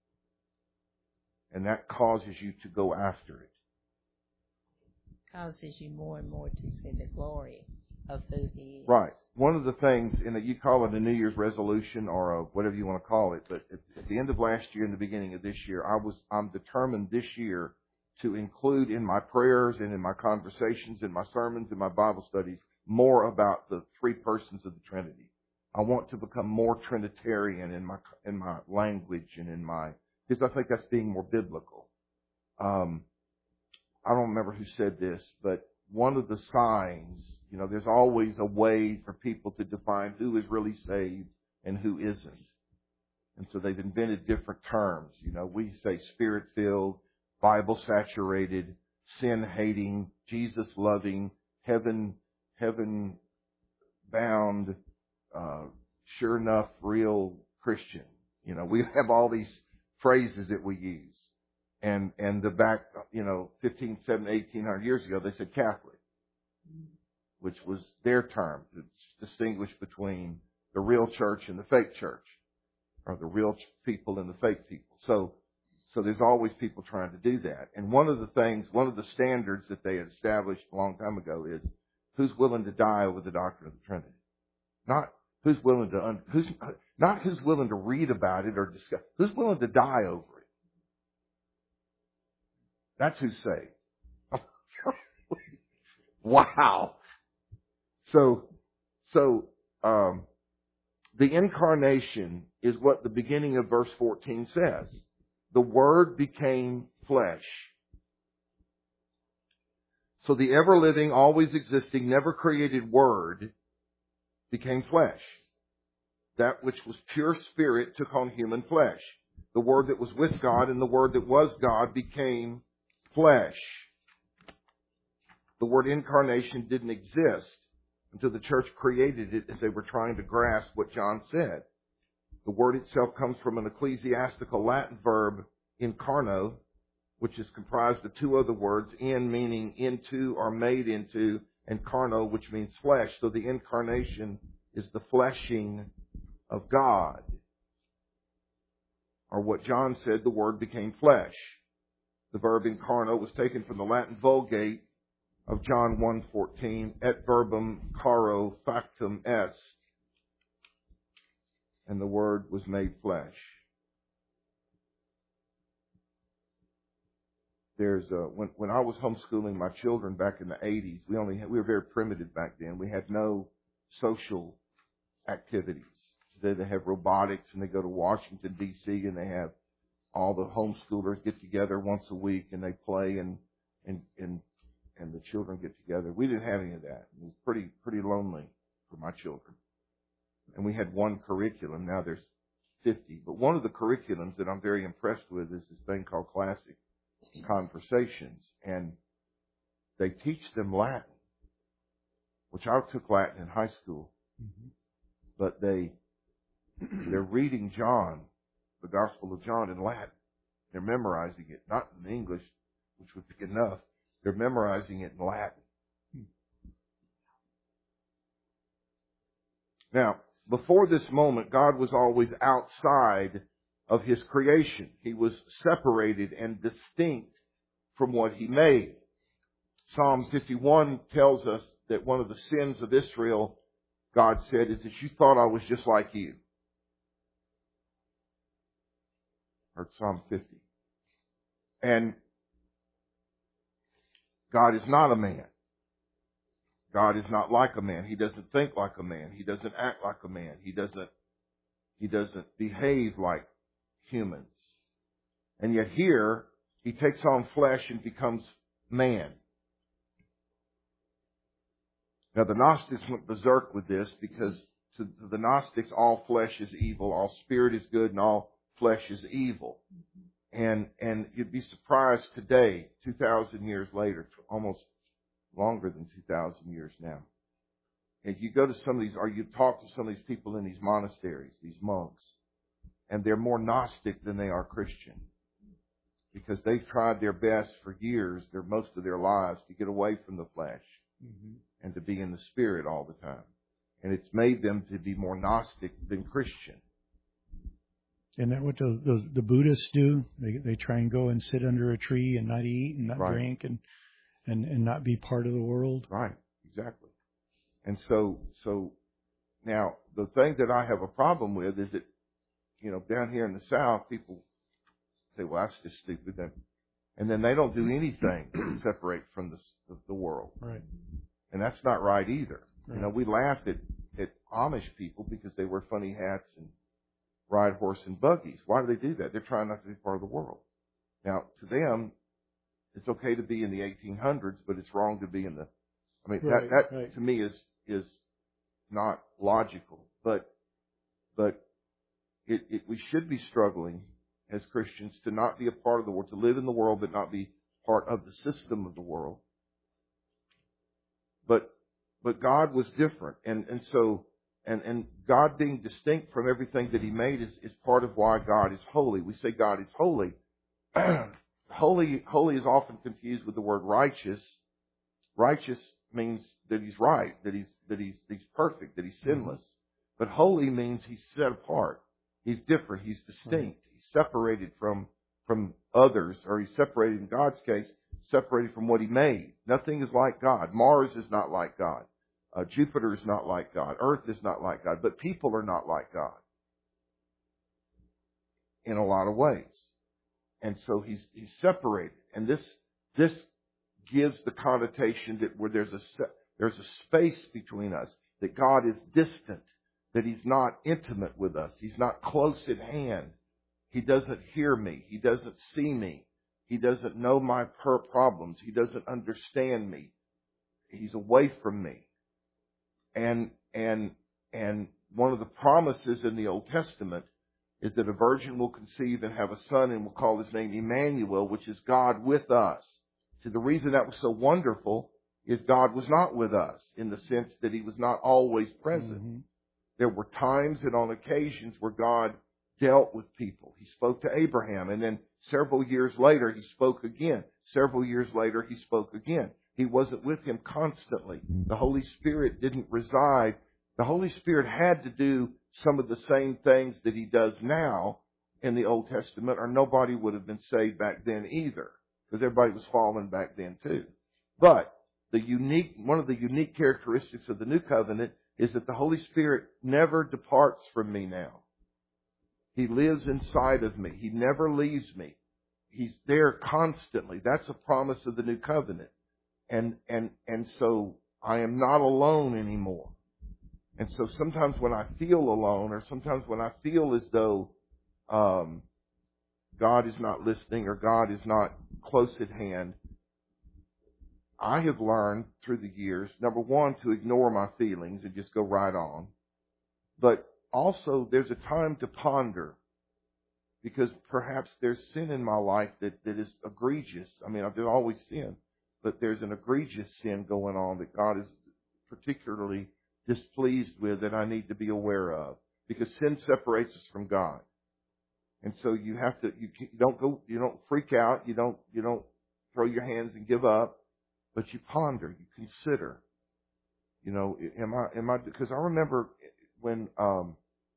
And that causes you to go after it. Causes you more and more to see the glory of who He is. Right. One of the things, and you call it a New Year's resolution or a whatever you want to call it, but at, at the end of last year and the beginning of this year, I was, I'm determined this year to include in my prayers and in my conversations, in my sermons, in my Bible studies, more about the three persons of the Trinity. I want to become more Trinitarian in my in my language and in my, because I think that's being more biblical. Um, I don't remember who said this, but one of the signs, you know, there's always a way for people to define who is really saved and who isn't. And so they've invented different terms. You know, we say spirit-filled, Bible-saturated, sin-hating, Jesus-loving, heaven, heaven-bound, uh, sure enough, real Christian. You know, we have all these phrases that we use. And, and the back, you know, fifteen, seventeen, eighteen hundred years ago, they said Catholic, which was their term to distinguish between the real church and the fake church, or the real people and the fake people. So, So there's always people trying to do that. And one of the things, one of the standards that they had established a long time ago is who's willing to die over the doctrine of the Trinity. Not who's willing to, un, who's, not who's willing to read about it or discuss, who's willing to die over it. That's who's saved. Wow. So, so, um, the incarnation is what the beginning of verse fourteen says. The Word became flesh. So the ever-living, always existing, never created Word became flesh. That which was pure spirit took on human flesh. The Word that was with God and the Word that was God became flesh. The word incarnation didn't exist until the church created it as they were trying to grasp what John said. The word itself comes from an ecclesiastical Latin verb, incarno, which is comprised of two other words, in meaning into or made into, and carno, which means flesh. So the incarnation is the fleshing of God. Or what John said, the word became flesh. The verb incarno was taken from the Latin Vulgate of John one fourteen, et verbum caro factum est. And the Word was made flesh. There's a, when when I was homeschooling my children back in the eighties, we only had, we were very primitive back then. We had no social activities. Today they have robotics, and they go to Washington D C and they have all the homeschoolers get together once a week and they play and and and and the children get together. We didn't have any of that. It was pretty pretty lonely for my children. And we had one curriculum. Now there's fifty. But one of the curriculums that I'm very impressed with is this thing called Classic conversations, and they teach them Latin, which I took Latin in high school, mm-hmm. but they they're reading John, the Gospel of John, in Latin. They're memorizing it, not in English, which would be enough. They're memorizing it in Latin. Hmm. Now, before this moment, God was always outside of His creation. He was separated and distinct from what He made. Psalm fifty-one tells us that one of the sins of Israel, God said, is that you thought I was just like you. Or Psalm fifty. And God is not a man. God is not like a man. He doesn't think like a man. He doesn't act like a man. He doesn't, he doesn't behave like humans. And yet here, He takes on flesh and becomes man. Now the Gnostics went berserk with this because to the Gnostics all flesh is evil, all spirit is good, and all flesh is evil. And and you'd be surprised today, two thousand years later, almost longer than two thousand years now. If you go to some of these, or you talk to some of these people in these monasteries, these monks, and they're more Gnostic than they are Christian. Because they've tried their best for years, their most of their lives, to get away from the flesh. Mm-hmm. And to be in the Spirit all the time. And it's made them to be more Gnostic than Christian. Isn't that what those, those the Buddhists do? They they try and go and sit under a tree and not eat and not right. drink and, and, and not be part of the world. Right, exactly. And so so now the thing that I have a problem with is that, you know, down here in the South, people say, well, that's just stupid. And then they don't do anything to separate from the, the, the world. Right. And that's not right either. Right. You know, we laugh at, at Amish people because they wear funny hats and ride horse and buggies. Why do they do that? They're trying not to be part of the world. Now, to them, it's okay to be in the eighteen hundreds, but it's wrong to be in the... I mean, right, that, that right. to me is is not logical. But but it, it, we should be struggling as Christians to not be a part of the world, to live in the world but not be part of the system of the world. But but God was different, and and so and and God being distinct from everything that He made is, is part of why God is holy. We say God is holy. holy holy is often confused with the word righteous. Righteous means that He's right, that He's that He's He's perfect, that He's sinless. Mm-hmm. But holy means He's set apart. He's different. He's distinct. Right. He's separated from from others, or He's separated in God's case. Separated from what He made. Nothing is like God. Mars is not like God. Uh, Jupiter is not like God. Earth is not like God. But people are not like God in a lot of ways. And so He's He's separated. And this this gives the connotation that where there's a there's a space between us, that God is distant, that He's not intimate with us. He's not close at hand. He doesn't hear me. He doesn't see me. He doesn't know my per problems. He doesn't understand me. He's away from me. And and and one of the promises in the Old Testament is that a virgin will conceive and have a son and will call his name Emmanuel, which is God with us. See, the reason that was so wonderful is God was not with us in the sense that He was not always present. Mm-hmm. There were times and on occasions where God dealt with people. He spoke to Abraham, and then several years later He spoke again. Several years later He spoke again. He wasn't with him constantly. The Holy Spirit didn't reside. The Holy Spirit had to do some of the same things that He does now in the Old Testament, or nobody would have been saved back then either, because everybody was fallen back then too. But the unique, one of the unique characteristics of the New Covenant is that the Holy Spirit never departs from me now. He lives inside of me. He never leaves me. He's there constantly. That's a promise of the New Covenant. And, and, and so I am not alone anymore. And so sometimes when I feel alone, or sometimes when I feel as though, um, God is not listening or God is not close at hand, I have learned through the years, number one, to ignore my feelings and just go right on. But also there's a time to ponder because perhaps there's sin in my life that, that is egregious. I mean, I've always sinned, but there's an egregious sin going on that God is particularly displeased with that I need to be aware of, because sin separates us from God. And so you have to, you, you don't go, you don't freak out, you don't, you don't throw your hands and give up, but you ponder, you consider, you know, am I, am I, because I remember when, um,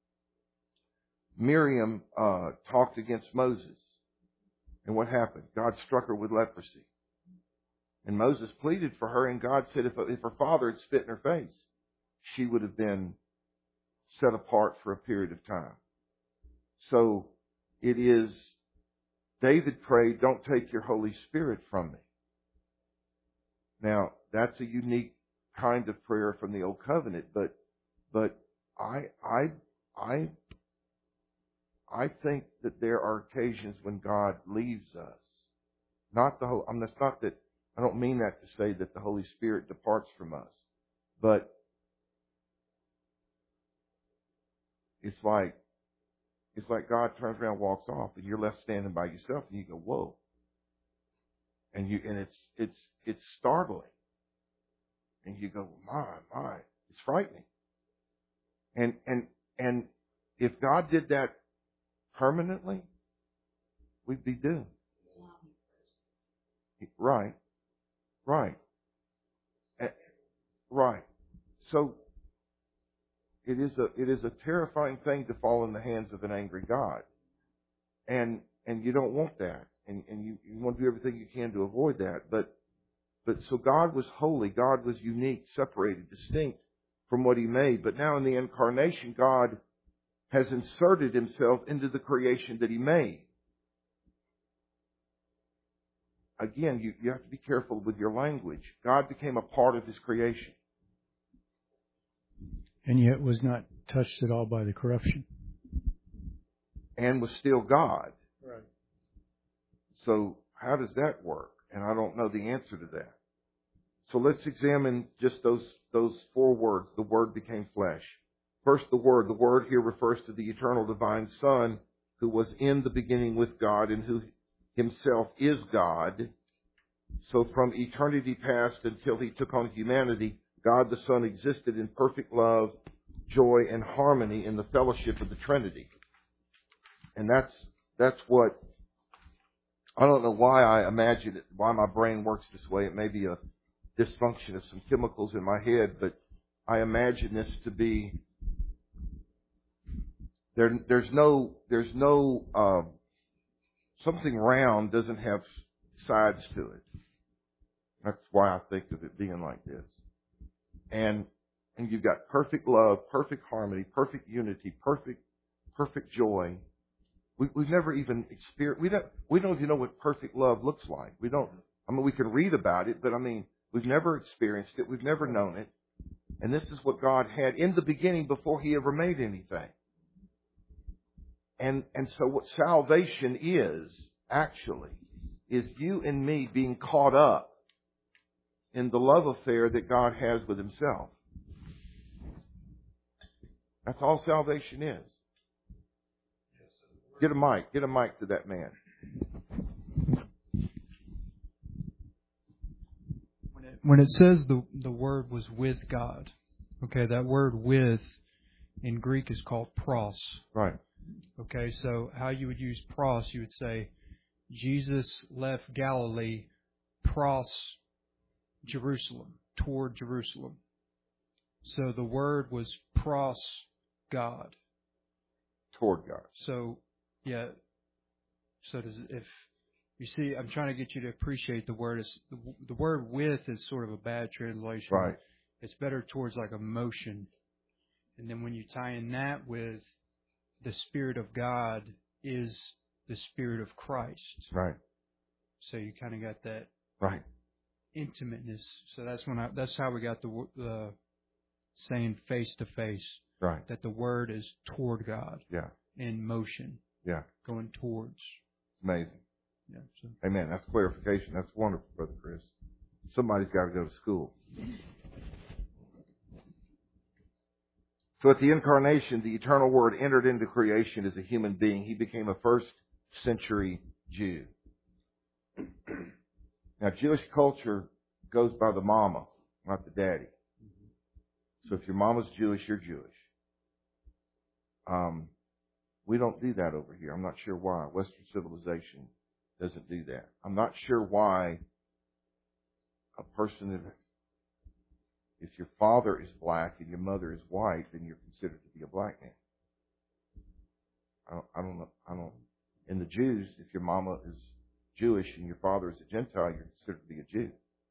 Miriam, uh, talked against Moses, and what happened? God struck her with leprosy. And Moses pleaded for her, and God said if, if her father had spit in her face, she would have been set apart for a period of time. So it is, David prayed, don't take your Holy Spirit from me. Now, that's a unique kind of prayer from the Old Covenant, but, but I, I, I, I think that there are occasions when God leaves us. Not the whole, I mean, that's not that, I don't mean that to say that the Holy Spirit departs from us, but it's like, it's like God turns around and walks off, and you're left standing by yourself, and you go, whoa. And you, and it's, it's, it's startling. And you go, my, my, it's frightening. And, and, and if God did that permanently, we'd be doomed. Right. Right. Right. So, It is a it is a terrifying thing to fall in the hands of an angry God, and and you don't want that, and and you, you want to do everything you can to avoid that. But but so God was holy, God was unique, separated, distinct from what He made. But now in the incarnation, God has inserted Himself into the creation that He made. Again, you, you have to be careful with your language. God became a part of His creation. And yet was not touched at all by the corruption. And was still God. Right. So how does that work? And I don't know the answer to that. So let's examine just those, those four words. The Word became flesh. First, the Word. The Word here refers to the eternal divine Son who was in the beginning with God and who Himself is God. So from eternity past until He took on humanity, God the Son existed in perfect love, joy, and harmony in the fellowship of the Trinity. And that's that's what, I don't know why I imagine it, why my brain works this way. It may be a dysfunction of some chemicals in my head, but I imagine this to be, there, there's no, there's no, uh, something round doesn't have sides to it. That's why I think of it being like this. And and you've got perfect love, perfect harmony, perfect unity, perfect perfect joy. We, we've never even experienced. We don't. We don't even know what perfect love looks like. We don't. I mean, we can read about it, but I mean, we've never experienced it. We've never known it. And this is what God had in the beginning before He ever made anything. And and so, what salvation is actually is you and me being caught up in the love affair that God has with Himself. That's all salvation is. Get a mic. Get a mic to that man. When it, when it says the, the Word was with God, okay, that word with in Greek is called pros. Right. Okay, so how you would use pros, you would say, Jesus left Galilee pros Jerusalem, toward Jerusalem. So the Word was pros God. Toward God. So, yeah. So does if you see, I'm trying to get you to appreciate the word. Is the, the word with is sort of a bad translation. Right. It's better towards like a motion. And then when you tie in that with the Spirit of God is the Spirit of Christ. Right. So you kind of got that. Right. Intimateness. So that's when I, that's how we got the the saying face to face. Right. That the Word is toward God. Yeah. In motion. Yeah. Going towards. Amazing. Yeah. So. Amen. That's clarification. That's wonderful, Brother Chris. Somebody's got to go to school. So at the incarnation, the eternal Word entered into creation as a human being. He became a first century Jew. Now, Jewish culture goes by the mama, not the daddy. So if your mama's Jewish, you're Jewish. Um, we don't do that over here. I'm not sure why. Western civilization doesn't do that. I'm not sure why a person that, if your father is black and your mother is white, then you're considered to be a black man. I don't, I don't know. I don't. In the Jews, if your mama is Jewish and your father is a Gentile, you're considered to be a Jew.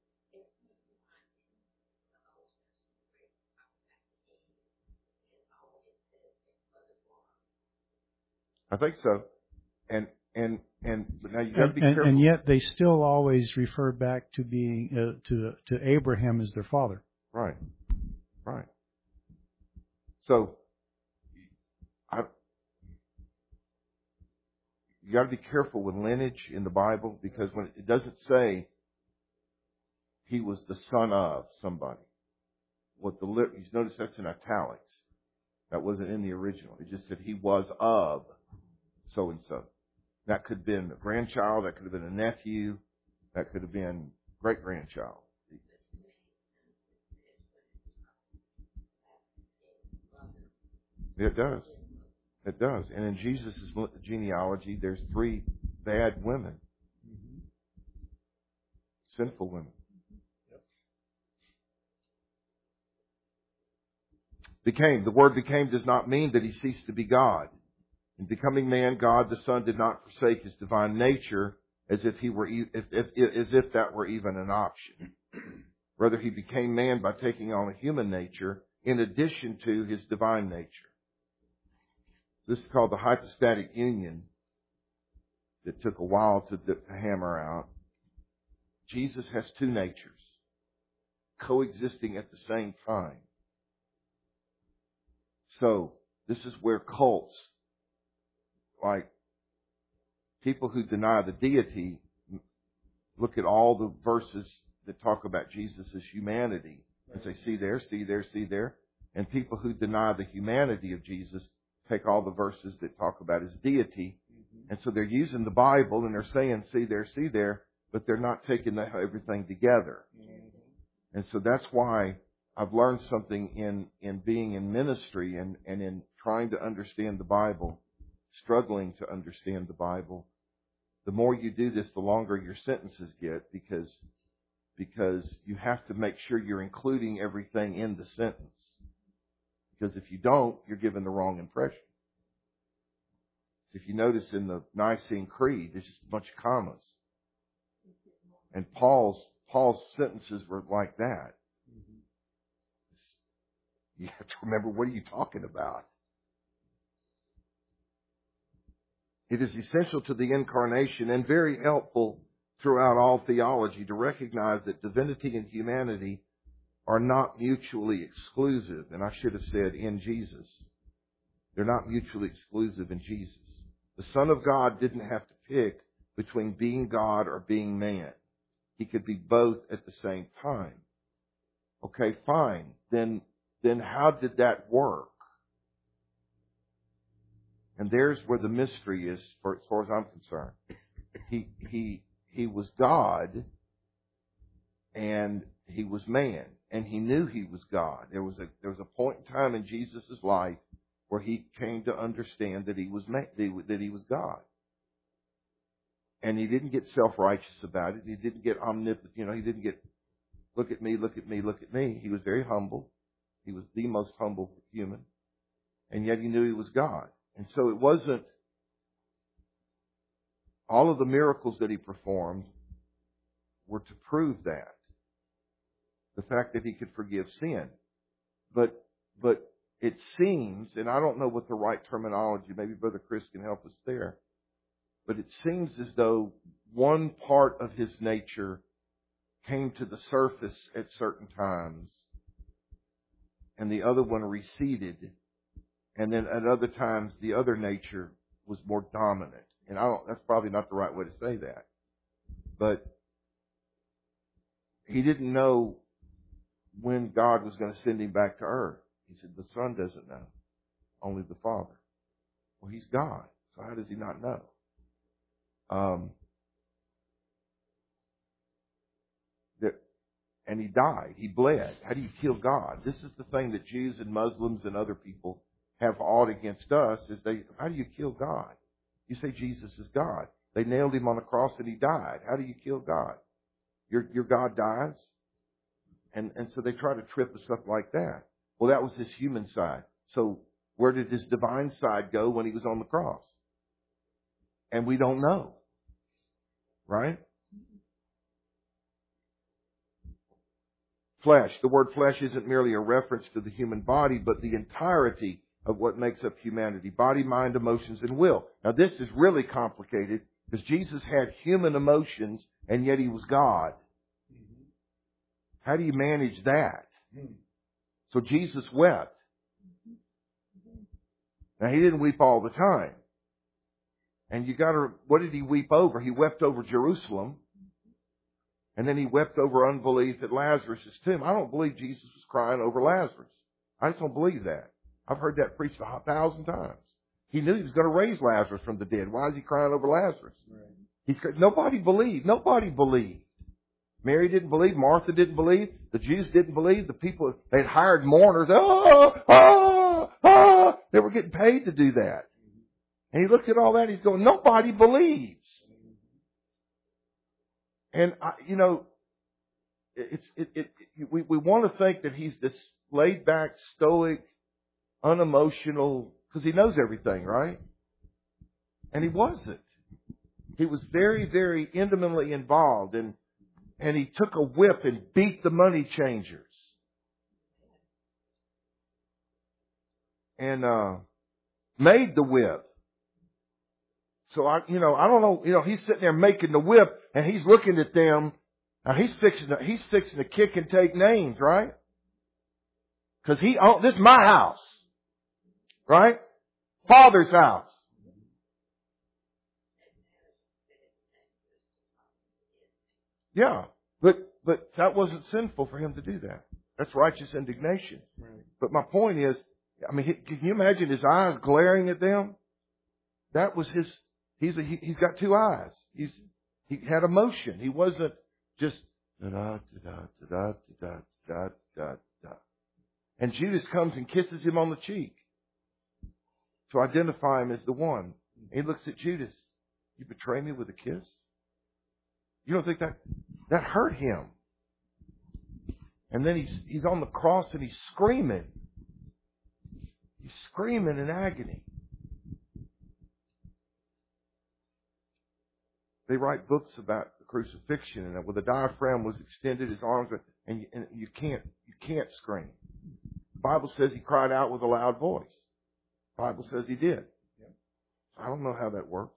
I think so. And and and but now you got to be and, careful. And yet they still always refer back to being uh, to to Abraham as their father. Right. Right. So I you got to be careful with lineage in the Bible, because when it doesn't say he was the son of somebody. What the you notice that's in italics. That wasn't in the original. It just said he was of so and so. That could have been a grandchild. That could have been a nephew. That could have been great grandchild. It does. It does. And in Jesus' genealogy, there's three bad women. Mm-hmm. Sinful women. Yep. Became. The word became does not mean that he ceased to be God. In becoming man, God the Son did not forsake his divine nature as if he were, if, if, as if that were even an option. Rather, he became man by taking on a human nature in addition to his divine nature. This is called the hypostatic union that took a while to, to hammer out. Jesus has two natures coexisting at the same time. So, this is where cults, like people who deny the deity, look at all the verses that talk about Jesus' humanity and say, see there, see there, see there. And people who deny the humanity of Jesus take all the verses that talk about his deity. Mm-hmm. And so they're using the Bible and they're saying, see there, see there, but they're not taking the, everything together. Mm-hmm. And so that's why I've learned something in, in being in ministry and, and in trying to understand the Bible, struggling to understand the Bible. The more you do this, the longer your sentences get, because, because you have to make sure you're including everything in the sentence. Because if you don't, you're given the wrong impression. If you notice in the Nicene Creed, there's just a bunch of commas. And Paul's Paul's sentences were like that. You have to remember, what are you talking about? It is essential to the incarnation and very helpful throughout all theology to recognize that divinity and humanity are not mutually exclusive. And I should have said in Jesus. They're not mutually exclusive in Jesus. The Son of God didn't have to pick between being God or being man. He could be both at the same time. Okay, fine. Then, then how did that work? And there's where the mystery is, for, as far as I'm concerned. He, he, he was God, and he was man, and he knew he was God. There was a, there was a point in time in Jesus' life where he came to understand that he was man, that he was God. And he didn't get self-righteous about it. He didn't get omnipotent. You know, he didn't get, look at me, look at me, look at me. He was very humble. He was the most humble human. And yet he knew he was God. And so it wasn't, all of the miracles that he performed were to prove that. The fact that he could forgive sin. But, but it seems, and I don't know what the right terminology, maybe Brother Chris can help us there, but it seems as though one part of his nature came to the surface at certain times, and the other one receded, and then at other times the other nature was more dominant. And I don't, that's probably not the right way to say that. But he didn't know when God was going to send him back to earth. He said, the Son doesn't know. Only the Father. Well, He's God. So how does He not know? Um, that, and He died. He bled. How do you kill God? This is the thing that Jews and Muslims and other people have ought against us, is they, how do you kill God? You say Jesus is God. They nailed Him on the cross and He died. How do you kill God? Your, your God dies? And, and so they try to trip us up like that. Well, that was His human side. So where did His divine side go when He was on the cross? And we don't know. Right? Flesh. The word flesh isn't merely a reference to the human body, but the entirety of what makes up humanity. Body, mind, emotions, and will. Now this is really complicated because Jesus had human emotions and yet He was God. How do you manage that? So Jesus wept. Now He didn't weep all the time. And you got to, what did He weep over? He wept over Jerusalem. And then He wept over unbelief at Lazarus' tomb. I don't believe Jesus was crying over Lazarus. I just don't believe that. I've heard that preached a thousand times. He knew He was going to raise Lazarus from the dead. Why is He crying over Lazarus? Right. He's, nobody believed. Nobody believed. Mary didn't believe. Martha didn't believe. The Jews didn't believe. The people, they'd hired mourners. Oh, oh, oh. They were getting paid to do that. And He looked at all that and He's going, nobody believes. And, I, you know, it's, it, it, it, we, we want to think that He's this laid back, stoic, unemotional, because He knows everything, right? And He wasn't. He was very, very intimately involved, and and He took a whip and beat the money changers. And uh, made the whip. So I, you know, I don't know. You know, He's sitting there making the whip, and He's looking at them. Now He's fixing to, He's fixing to kick and take names, right? Because He, oh, this is my house, right? Father's house. Yeah, but but that wasn't sinful for Him to do that. That's righteous indignation. Right. But my point is, I mean, can you imagine His eyes glaring at them? That was His. He's a, he, he's got two eyes. He's he had emotion. He wasn't just da da da da da da da da. And Judas comes and kisses Him on the cheek to identify Him as the one. And He looks at Judas. You betray me with a kiss? You don't think that that hurt Him? And then he's he's on the cross and He's screaming. He's screaming in agony. They write books about the crucifixion, and where the diaphragm was extended, His arms were, and you, and you can't you can't scream. The Bible says He cried out with a loud voice. The Bible says He did. I don't know how that works.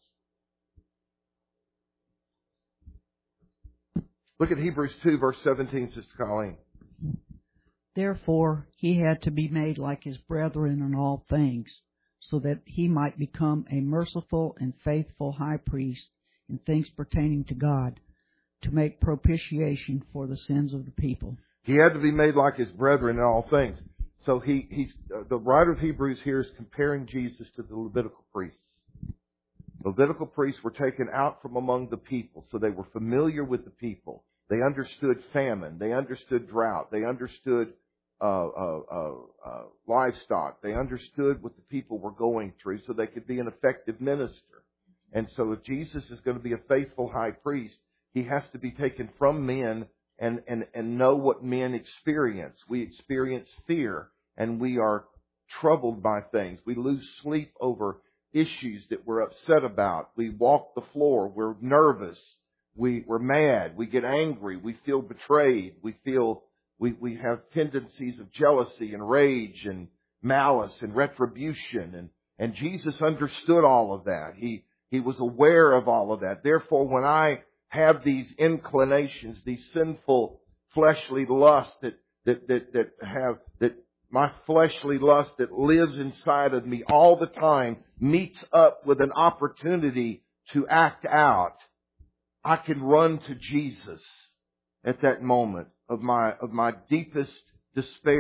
Look at Hebrews two, verse seventeen, Sister Colleen. Therefore, He had to be made like His brethren in all things, so that He might become a merciful and faithful high priest in things pertaining to God, to make propitiation for the sins of the people. He had to be made like His brethren in all things. So he, he's, uh, the writer of Hebrews here is comparing Jesus to the Levitical priests. Levitical priests were taken out from among the people, so they were familiar with the people. They understood famine. They understood drought. They understood uh, uh, uh, uh, livestock. They understood what the people were going through, so they could be an effective minister. And so if Jesus is going to be a faithful high priest, He has to be taken from men and, and, and know what men experience. We experience fear, and we are troubled by things. We lose sleep over issues that we're upset about. We walk the floor. We're nervous. We, we're mad. We get angry. We feel betrayed. We feel we, we have tendencies of jealousy and rage and malice and retribution. And, and Jesus understood all of that. He, he was aware of all of that. Therefore, when I have these inclinations, these sinful fleshly lusts that, that, that, that have, that my fleshly lust that lives inside of me all the time meets up with an opportunity to act out, I can run to Jesus at that moment of my, of my deepest despair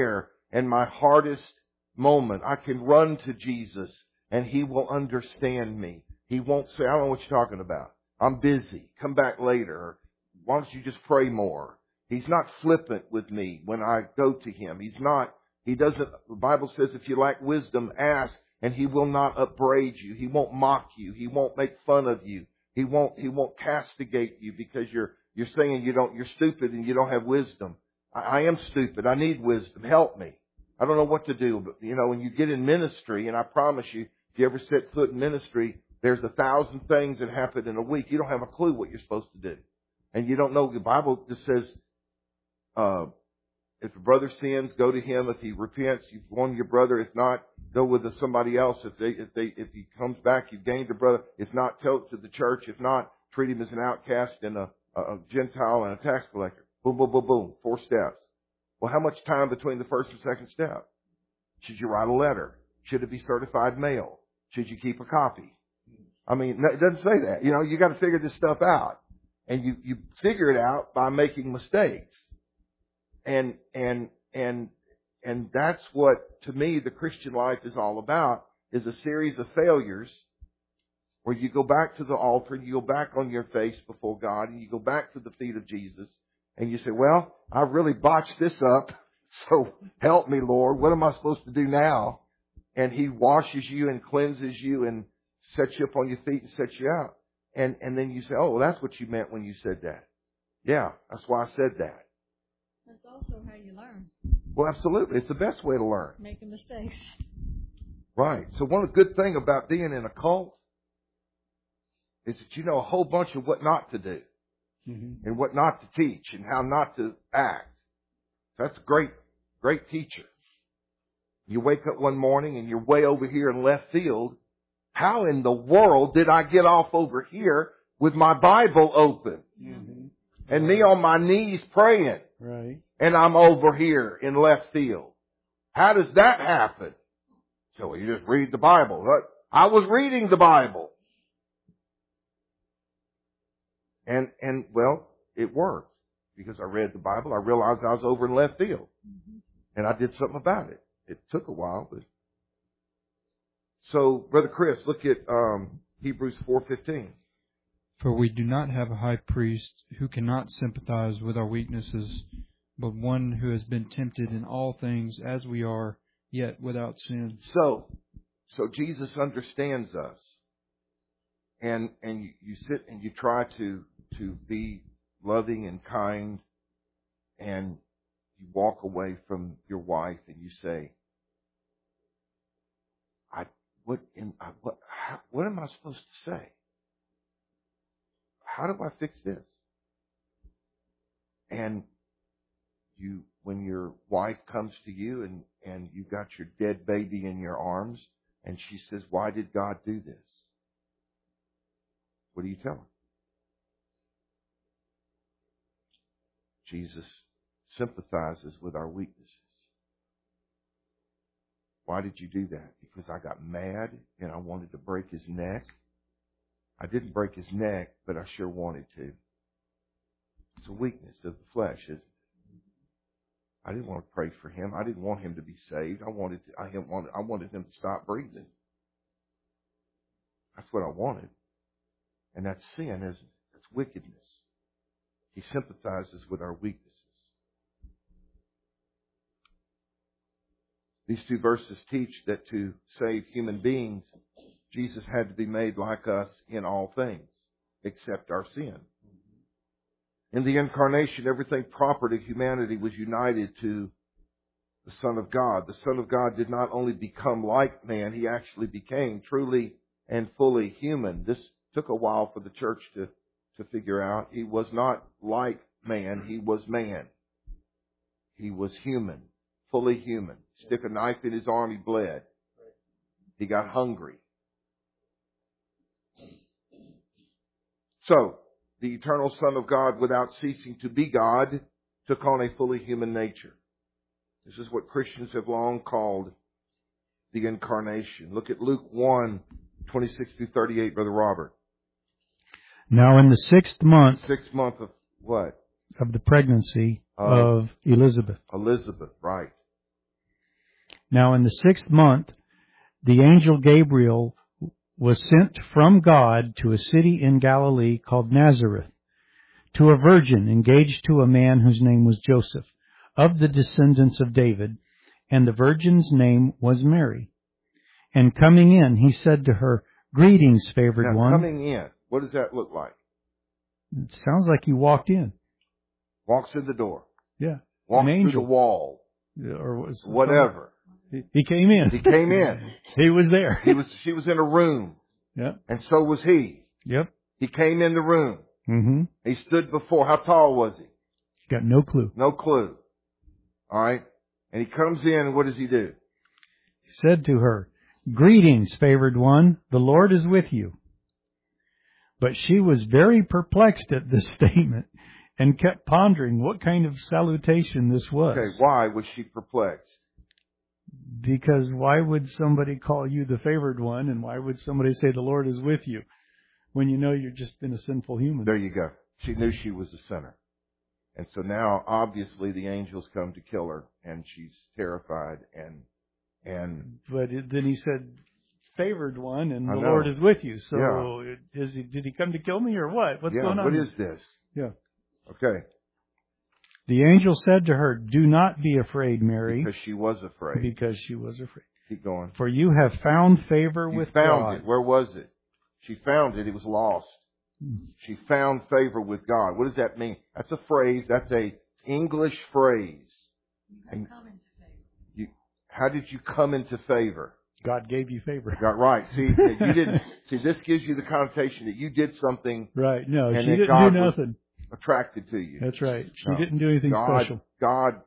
and my hardest moment, I can run to Jesus and He will understand me. He won't say, I don't know what you're talking about. I'm busy. Come back later. Why don't you just pray more? He's not flippant with me when I go to Him. He's not, He doesn't, the Bible says if you lack wisdom, ask, and He will not upbraid you. He won't mock you. He won't make fun of you. He won't, He won't castigate you because you're, you're saying you don't, you're stupid and you don't have wisdom. I, I am stupid. I need wisdom. Help me. I don't know what to do. But, you know, when you get in ministry, and I promise you, if you ever set foot in ministry, there's a thousand things that happen in a week. You don't have a clue what you're supposed to do. And you don't know. The Bible just says, uh, if a brother sins, go to him. If he repents, you've won your brother. If not, go with somebody else. If they, if they, if he comes back, you've gained a brother. If not, tell it to the church. If not, treat him as an outcast and a, a Gentile and a tax collector. Boom, boom, boom, boom. Four steps. Well, how much time between the first and second step? Should you write a letter? Should it be certified mail? Should you keep a copy? I mean, it doesn't say that. You know, you got to figure this stuff out. And you, you figure it out by making mistakes. And, and, and, and that's what, to me, the Christian life is all about, is a series of failures where you go back to the altar, you go back on your face before God, and you go back to the feet of Jesus, and you say, well, I really botched this up, so help me, Lord. What am I supposed to do now? And He washes you and cleanses you and sets you up on your feet and sets you out. And, and then you say, oh, well, that's what you meant when you said that. Yeah, that's why I said that. That's also how you learn. Well, absolutely. It's the best way to learn. Making mistakes. Right. So one good thing about being in a cult is that you know a whole bunch of what not to do. Mm-hmm. And what not to teach and how not to act. That's a great, great teacher. You wake up one morning and you're way over here in left field. How in the world did I get off over here with my Bible open? Mm-hmm. And me on my knees praying. Right. And I'm over here in left field. How does that happen? So you just read the Bible. I was reading the Bible. And, and well, it worked. Because I read the Bible, I realized I was over in left field. Mm-hmm. And I did something about it. It took a while, but. So, Brother Chris, look at um, Hebrews four fifteen. For we do not have a high priest who cannot sympathize with our weaknesses, but one who has been tempted in all things as we are, yet without sin. So, so Jesus understands us. And, and you, you sit and you try to, to be loving and kind, and you walk away from your wife and you say, I, what, in, I, what, how, what am I supposed to say? How do I fix this? And you, when your wife comes to you and, and you've got your dead baby in your arms and she says, why did God do this? What do you tell her? Jesus sympathizes with our weaknesses. Why did you do that? Because I got mad and I wanted to break his neck. I didn't break his neck, but I sure wanted to. It's a weakness of the flesh, isn't it? I didn't want to pray for him. I didn't want him to be saved. I wanted to, I wanted, I wanted him to stop breathing. That's what I wanted. And that's sin, isn't it? That's wickedness. He sympathizes with our weaknesses. These two verses teach that to save human beings, Jesus had to be made like us in all things, except our sin. In the incarnation, everything proper to humanity was united to the Son of God. The Son of God did not only become like man, He actually became truly and fully human. This took a while for the church to, to figure out. He was not like man, He was man. He was human, fully human. Stick a knife in His arm, He bled. He got hungry. So, the eternal Son of God, without ceasing to be God, took on a fully human nature. This is what Christians have long called the incarnation. Look at Luke one, twenty-six through thirty-eight, Brother Robert. Now in the sixth month, Sixth month of what? Of the pregnancy Uh, of Elizabeth. Elizabeth, right. Now in the sixth month, the angel Gabriel was sent from God to a city in Galilee called Nazareth, to a virgin engaged to a man whose name was Joseph, of the descendants of David, and the virgin's name was Mary. And coming in, he said to her, "Greetings, favored Now, one." coming in, what does that look like? It sounds like he walked in. Walks in the door. Yeah. Walks An through angel. the wall. Or was Whatever. He, he came in. He came in. He was there. He was. She was in a room. Yep. And so was he. Yep. He came in the room. Mm-hmm. He stood before. How tall was he? Got no clue. No clue. All right. And he comes in, and what does he do? He said to her, "Greetings, favored one. The Lord is with you." But she was very perplexed at this statement and kept pondering what kind of salutation this was. Okay, why was she perplexed? Because why would somebody call you the favored one, and why would somebody say the Lord is with you when you know you're just been a sinful human? There you go. She knew she was a sinner. And so now, obviously, the angels come to kill her, and she's terrified. And and But it, then he said, "Favored one, and I the know. Lord is with you." So Yeah. is he, did he come to kill me or what? What's yeah, going on? what here? is this? Yeah. Okay, The angel said to her, "Do not be afraid, Mary," because she was afraid. because she was afraid. Keep going. "For you have found favor You with found God." it. Where was it? She found it. It was lost. She found favor with God. What does that mean? That's a phrase. That's a English phrase. And you, how did you come into favor? God gave you favor. Got right. See, you didn't. See, this gives you the connotation that you did something Right. No, And she that didn't God do was- nothing. attracted to you. That's right. She No. didn't do anything God, special. God,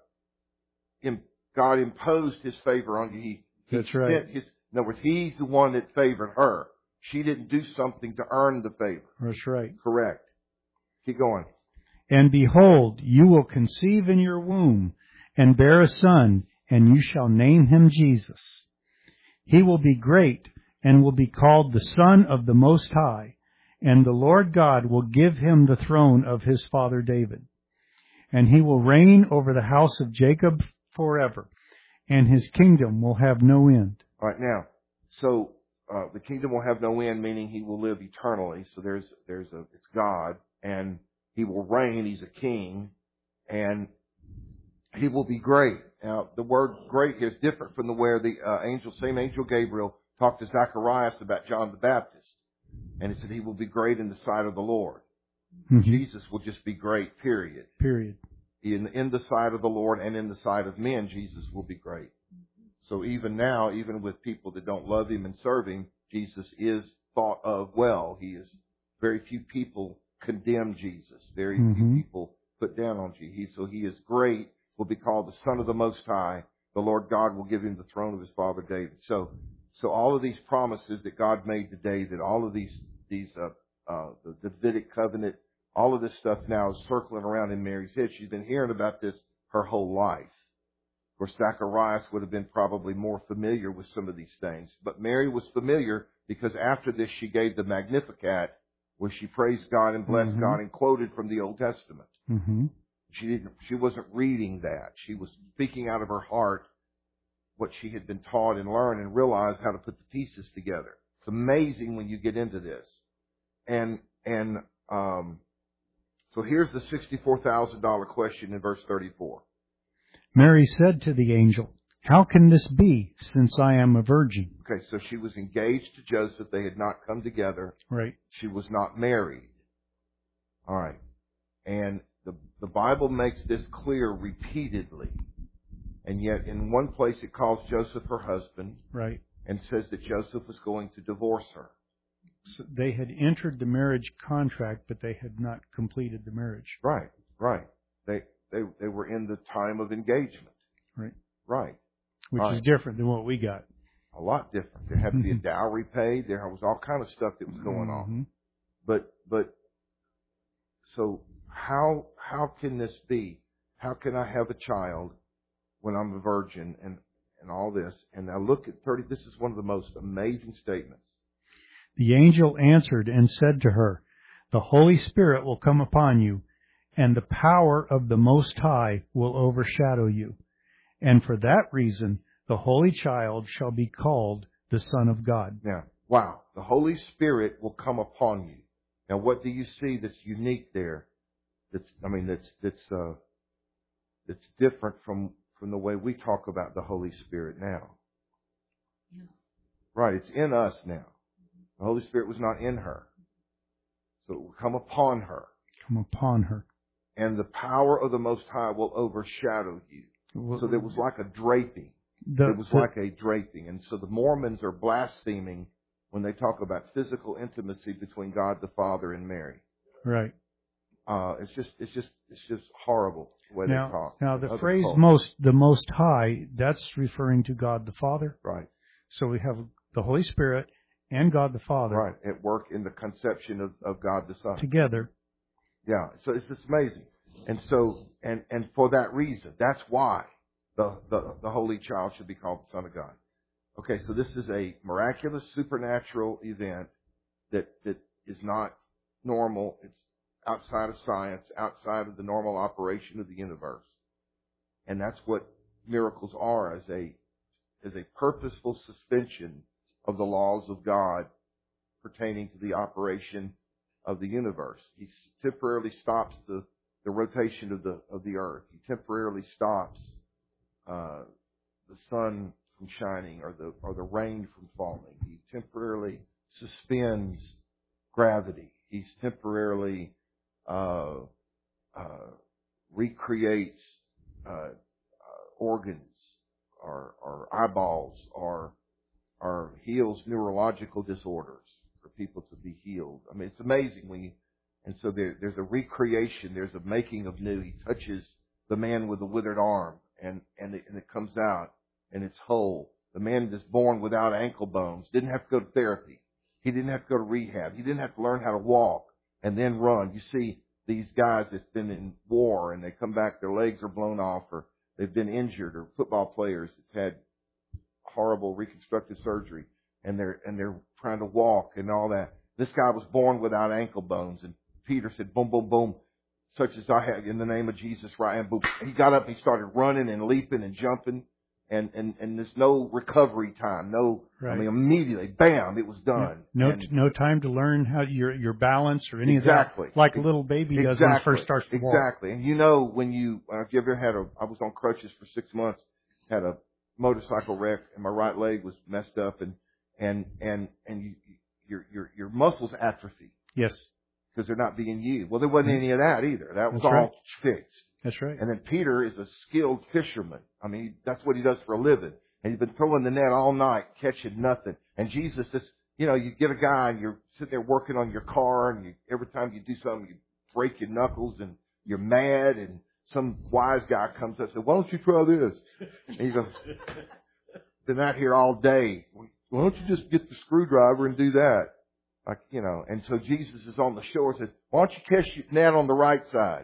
im- God imposed His favor on you. He, he That's right. sent His, in other words, He's the one that favored her. She didn't do something to earn the favor. That's right. Correct. Keep going. "And behold, you will conceive in your womb and bear a son, and you shall name him Jesus. He will be great and will be called the Son of the Most High, and the Lord God will give him the throne of his father David. And he will reign over the house of Jacob forever, and his kingdom will have no end." All right, now, so uh, the kingdom will have no end, meaning He will live eternally. So there's there's a it's God, and He will reign. He's a king, and He will be great. Now, the word "great" here is different from the where the uh, angel, same angel Gabriel, talked to Zacharias about John the Baptist, and he said he will be great in the sight of the Lord. Mhm. Jesus will just be great. Period. Period. In in the sight of the Lord and in the sight of men, Jesus will be great. So even now, even with people that don't love Him and serve Him, Jesus is thought of well. He is very few people condemn Jesus. Very few Mhm. people put down on Jesus. So He is great. Will be called the Son of the Most High. The Lord God will give Him the throne of His father David. So, so all of these promises that God made to David, all of these these uh, uh, the Davidic covenant, all of this stuff now is circling around in Mary's head. She's been hearing about this her whole life. Of course, Zacharias would have been probably more familiar with some of these things. But Mary was familiar because after this she gave the Magnificat, where she praised God and blessed Mhm. God and quoted from the Old Testament. Mm-hmm. She didn't, she wasn't reading that. She was speaking out of her heart what she had been taught and learned and realized how to put the pieces together. It's amazing when you get into this. And, and, um, so here's the sixty-four thousand dollars question in verse thirty-four. Mary said to the angel, "How can this be, since I am a virgin?" Okay, so she was engaged to Joseph. They had not come together. Right. She was not married. All right. And the, the Bible makes this clear repeatedly. And yet in one place it calls Joseph her husband Right. and says that Joseph was going to divorce her. So they had entered the marriage contract, but they had not completed the marriage. Right, right. They, they, they were in the time of engagement. Right. Right. Which Right. is different than what we got. A lot different. There had to be a dowry paid. There was all kind of stuff that was going on. Mhm. But, but, so how, how can this be? How can I have a child when I'm a virgin and, and all this? And now look at thirty, this is one of the most amazing statements. The angel answered and said to her, "The Holy Spirit will come upon you, and the power of the Most High will overshadow you. And for that reason, the Holy Child shall be called the Son of God. Now, wow, the Holy Spirit will come upon you. Now, what do you see that's unique there? That's, I mean, that's that's uh, that's different from from the way we talk about the Holy Spirit now. Yeah. Right, it's in us now. The Holy Spirit was not in her, so it will come upon her, Come upon her. and the power of the Most High will overshadow you. So there was like a draping. The, It was the- like a draping. And so the Mormons are blaspheming when they talk about physical intimacy between God the Father and Mary. right. Uh, it's just, it's just, it's just horrible the way Now, they talk. now the Other phrase cults. most, the Most High, that's referring to God the Father. Right, So we have the Holy Spirit and God the Father right. At work in the conception of, of God the Son. together. Yeah. So it's just amazing. And so, and, and for that reason, that's why the, the, the Holy Child should be called the Son of God. Okay. So this is a miraculous supernatural event that, that is not normal. It's outside of science, outside of the normal operation of the universe. And that's what miracles are, as a, as a purposeful suspension of the laws of God pertaining to the operation of the universe. He temporarily stops the, the rotation of the, of the earth. He temporarily stops, uh, the sun from shining or the, or the rain from falling. He temporarily suspends gravity. He's temporarily, uh, uh, recreates, uh, uh, organs or, or eyeballs or, or heals neurological disorders for people to be healed. I mean, it's amazing when you, and so there, there's a recreation, there's a making of new. He touches the man with the withered arm and, and it, and it comes out and it's whole. The man that's born without ankle bones didn't have to go to therapy. He didn't have to go to rehab. He didn't have to learn how to walk and then run. You see these guys that's been in war and they come back, their legs are blown off or they've been injured, or football players that's had horrible reconstructive surgery and they're, and they're trying to walk and all that. This guy was born without ankle bones, and Peter said, boom, boom, boom, such as I have in the name of Jesus, right? And boom. He got up, he started running and leaping and jumping, and, and, and there's no recovery time. No, Right. I mean, immediately, bam, it was done. No, And no time to learn how your your balance or any Exactly. of that, like a little baby does when it first starts to walk. Exactly. And you know, when you, uh, if you ever had a, I was on crutches for six months, had a motorcycle wreck, and my right leg was messed up, and, and, and, and you, your, your, your muscles atrophy Yes, because they're not being used. Well, there wasn't any of that either. That was That's all right. fixed. that's right. And then Peter is a skilled fisherman. I mean, that's what he does for a living. And he's been throwing the net all night, catching nothing. And Jesus just, you know, you get a guy and you're sitting there working on your car, and you, every time you do something, you break your knuckles and you're mad, and some wise guy comes up and says, why don't you try this? And you go, been out here all day. Why don't you just get the screwdriver and do that? Like, you know, and so Jesus is on the shore and says, why don't you cast your net on the right side?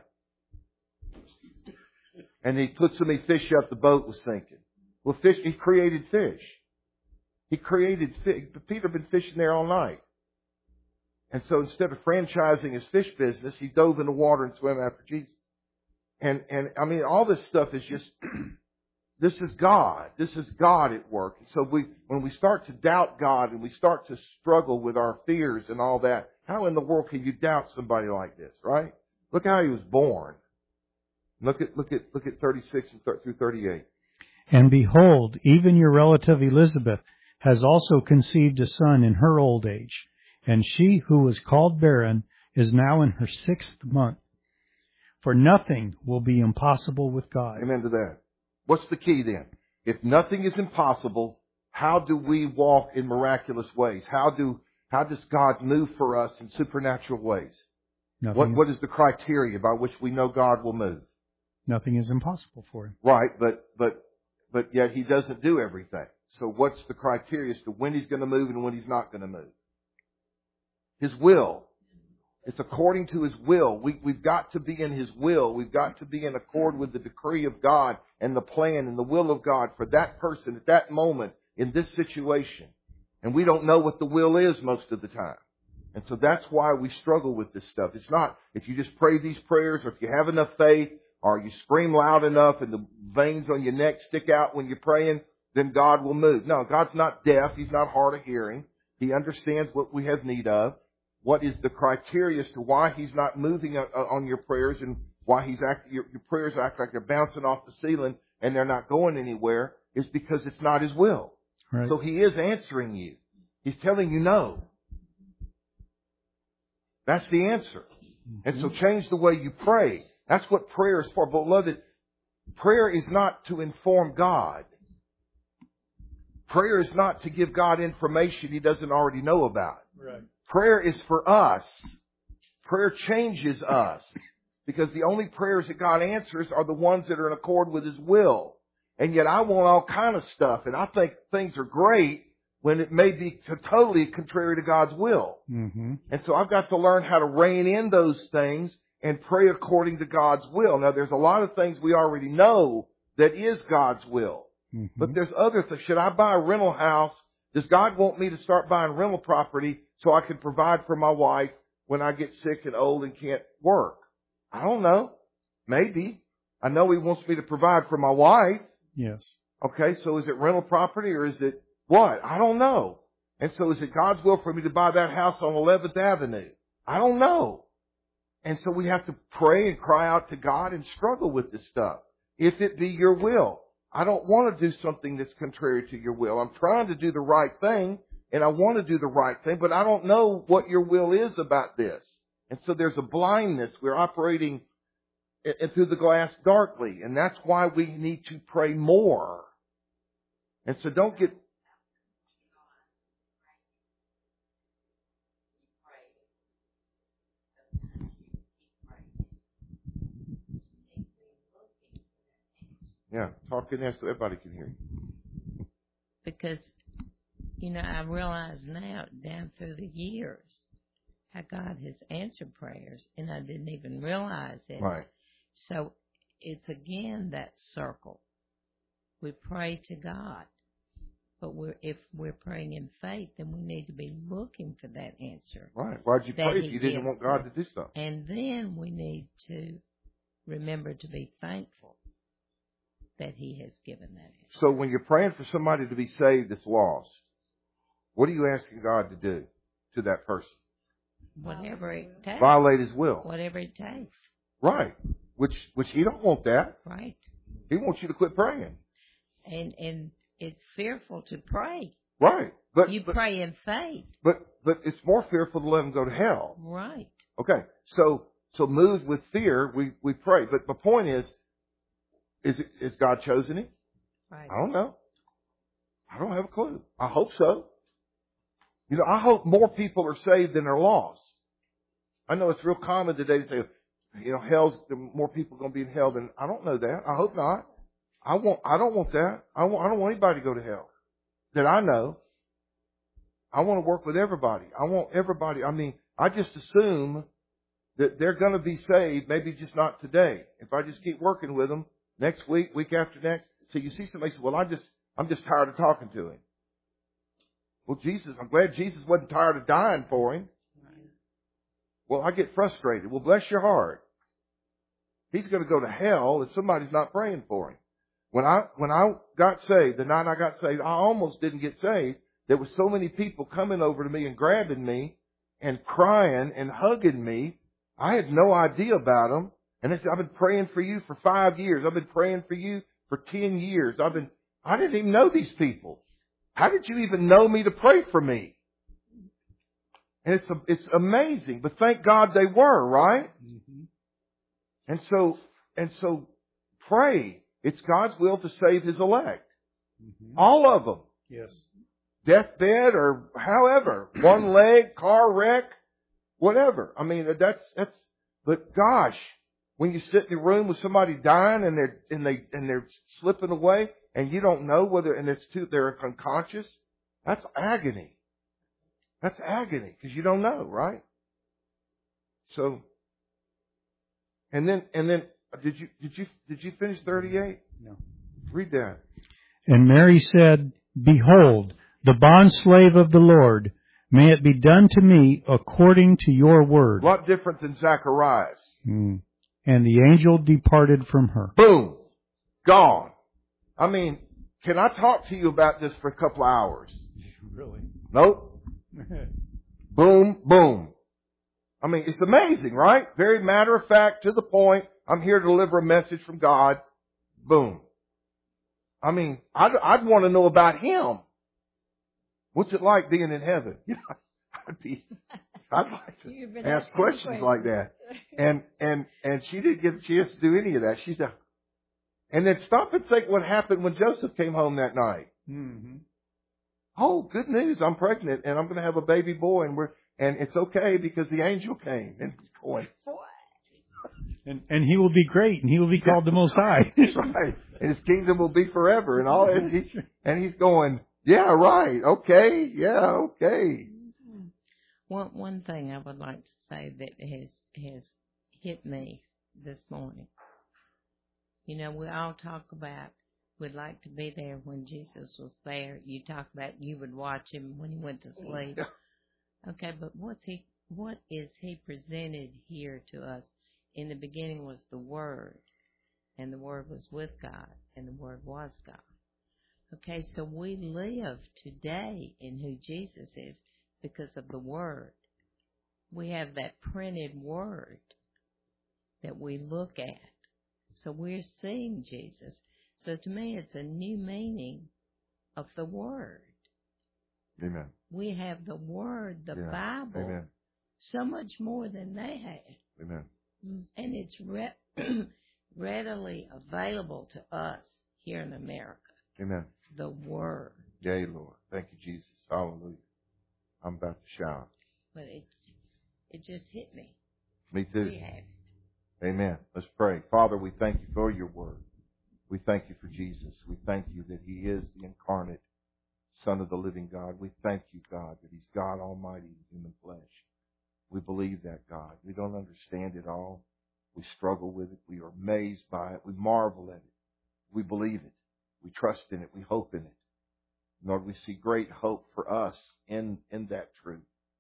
And he put so many fish up, the boat was sinking. Well, fish, he created fish. He created fish. Peter had been fishing there all night. And so instead of franchising his fish business, he dove in the water and swam after Jesus. And, and I mean, all this stuff is just, this is God. This is God at work. And so we, when we start to doubt God and we start to struggle with our fears and all that, how in the world can you doubt somebody like this, right? Look how he was born. Look at, look at, look at thirty-six and through thirty-eight. And behold, even your relative Elizabeth has also conceived a son in her old age, and she who was called barren is now in her sixth month. For nothing will be impossible with God. Amen to that. What's the key then? If nothing is impossible, how do we walk in miraculous ways? How do, how does God move for us in supernatural ways? Nothing, What, what is the criteria by which we know God will move? nothing is impossible for him. Right, but, but, but yet He doesn't do everything. So what's the criteria as to when He's going to move and when He's not going to move? His will. It's according to His will. We, we've got to be in His will. We've got to be in accord with the decree of God and the plan and the will of God for that person at that moment in this situation. And we don't know what the will is most of the time. And so that's why we struggle with this stuff. It's not if you just pray these prayers, or if you have enough faith, or you scream loud enough and the veins on your neck stick out when you're praying. then God will move. No, God's not deaf. He's not hard of hearing. He understands what we have need of. What is the criteria as to why He's not moving on your prayers and why He's act, your, your prayers act like they're bouncing off the ceiling and they're not going anywhere is because it's not His will. Right. So He is answering you. He's telling you no. That's the answer. Mm-hmm. And so change the way you pray. That's what prayer is for. Beloved, prayer is not to inform God. Prayer is not to give God information He doesn't already know about. Right. Prayer is for us. Prayer changes us. Because the only prayers that God answers are the ones that are in accord with His will. And yet I want all kind of stuff. And I think things are great when it may be totally contrary to God's will. Mm-hmm. And so I've got to learn how to rein in those things and pray according to God's will. Now there's a lot of things we already know that is God's will. Mm-hmm. But there's other things. Should I buy a rental house? Does God want me to start buying rental property so I can provide for my wife when I get sick and old and can't work? I don't know. Maybe. I know He wants me to provide for my wife. Yes. Okay, so is it rental property or is it what? I don't know. And so is it God's will for me to buy that house on eleventh Avenue? I don't know. And so we have to pray and cry out to God and struggle with this stuff. If it be your will. I don't want to do something that's contrary to your will. I'm trying to do the right thing, and I want to do the right thing, but I don't know what your will is about this. And so there's a blindness. We're operating through the glass darkly, and that's why we need to pray more. And so don't get... Yeah, talk in there so everybody can hear you. Because, you know, I realize now, down through the years, how God has answered prayers, and I didn't even realize it. Right. So it's again that circle. We pray to God, but we're, if we're praying in faith, then we need to be looking for that answer. Right. Why'd you pray if you didn't want God to do something? And then we need to remember to be thankful that He has given that answer. So when you're praying for somebody to be saved that's lost, what are you asking God to do to that person? Whatever it takes. Violate His will. Whatever it takes. Right. Which which He don't want that. Right. He wants you to quit praying. And and it's fearful to pray. Right. But you but, pray in faith. But but it's more fearful to let them go to hell. Right. Okay. So so moved with fear, we, we pray. But the point is, is it, is God chosen him? Right. I don't know. I don't have a clue. I hope so. You know, I hope more people are saved than are lost. I know it's real common today to say, you know, hell's more people are going to be in hell than I don't know that. I hope not. I want. I don't want that. I want. I don't want anybody to go to hell that I know. I want to work with everybody. I want everybody. I mean, I just assume that they're going to be saved. Maybe just not today. If I just keep working with them next week, week after next. So you see somebody say, "Well, I just, I'm just tired of talking to him." Well, Jesus, I'm glad Jesus wasn't tired of dying for him. Well, I get frustrated. Well, bless your heart. He's going to go to hell if somebody's not praying for him. When I when I got saved, the night I got saved, I almost didn't get saved. There were so many people coming over to me and grabbing me and crying and hugging me. I had no idea about them. And they said, "I've been praying for you for five years. I've been praying for you for ten years. I've been, I didn't even know these people. How did you even know me to pray for me?" And it's, a, it's amazing, but thank God they were, right? Mm-hmm. And so, and so pray. It's God's will to save His elect. Mm-hmm. All of them. Yes. Deathbed or however, one leg, car wreck, whatever. I mean, that's, that's, but gosh, when you sit in a room with somebody dying and they're, and they, and they're slipping away and you don't know whether, and it's too, they're unconscious, that's agony. That's agony because you don't know, right? So, and then, and then, did you, did you, did you finish thirty-eight? No. Read that. And Mary said, "Behold, the bondslave of the Lord, may it be done to me according to your word." A lot different than Zacharias. Mm. And the angel departed from her. Boom. Gone. I mean, can I talk to you about this for a couple of hours? Really? Nope. Boom, boom. I mean, it's amazing, right? Very matter of fact, to the point. I'm here to deliver a message from God. Boom. I mean, I'd, I'd want to know about Him. What's it like being in heaven? You know, I'd be, I'd like to ask questions like that. And, and, and she didn't get a chance to do any of that. She said, and then stop and think what happened when Joseph came home that night. Mm-hmm. Oh, good news. I'm pregnant and I'm going to have a baby boy and we're, and it's okay because the angel came. And he's going, what? And, and he will be great and he will be called the Most High. That's right. And his kingdom will be forever and all. And he's, and he's going, yeah, right. Okay. Yeah. Okay. One, one thing I would like to say that has, has hit me this morning. You know, we all talk about we'd like to be there when Jesus was there. You talk about you would watch him when he went to sleep. Okay, but what's he? What is he presented here to us? In the beginning was the Word, and the Word was with God, and the Word was God. Okay, so we live today in who Jesus is because of the Word. We have that printed Word that we look at. So we're seeing Jesus. So to me, it's a new meaning of the Word. Amen. We have the Word, the Yeah. Bible, Amen. so much more than they had. Amen. And it's re- readily available to us here in America. Amen. The Word. Yay, Lord. Thank you, Jesus. Hallelujah. I'm about to shout. But it, it just hit me. Me too. We have it. Amen. Let's pray. Father, we thank you for your word. We thank you for Jesus. We thank you that he is the incarnate Son of the living God. We thank you, God, that he's God Almighty in human flesh. We believe that, God. We don't understand it all. We struggle with it. We are amazed by it. We marvel at it. We believe it. We trust in it. We hope in it. Lord, we see great hope for us in, in that truth.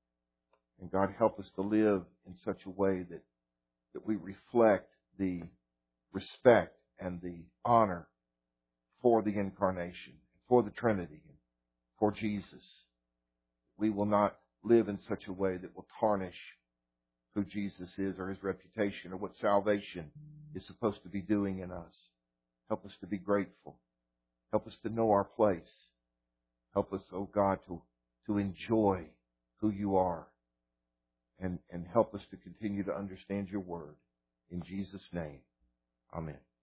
And God, help us to live in such a way that that we reflect the respect and the honor for the incarnation, for the Trinity, and for Jesus. We will not live in such a way that will tarnish who Jesus is or his reputation or what salvation is supposed to be doing in us. Help us to be grateful. Help us to know our place. Help us, oh God, to, to enjoy who you are. And, and help us to continue to understand your word. In Jesus' name, amen.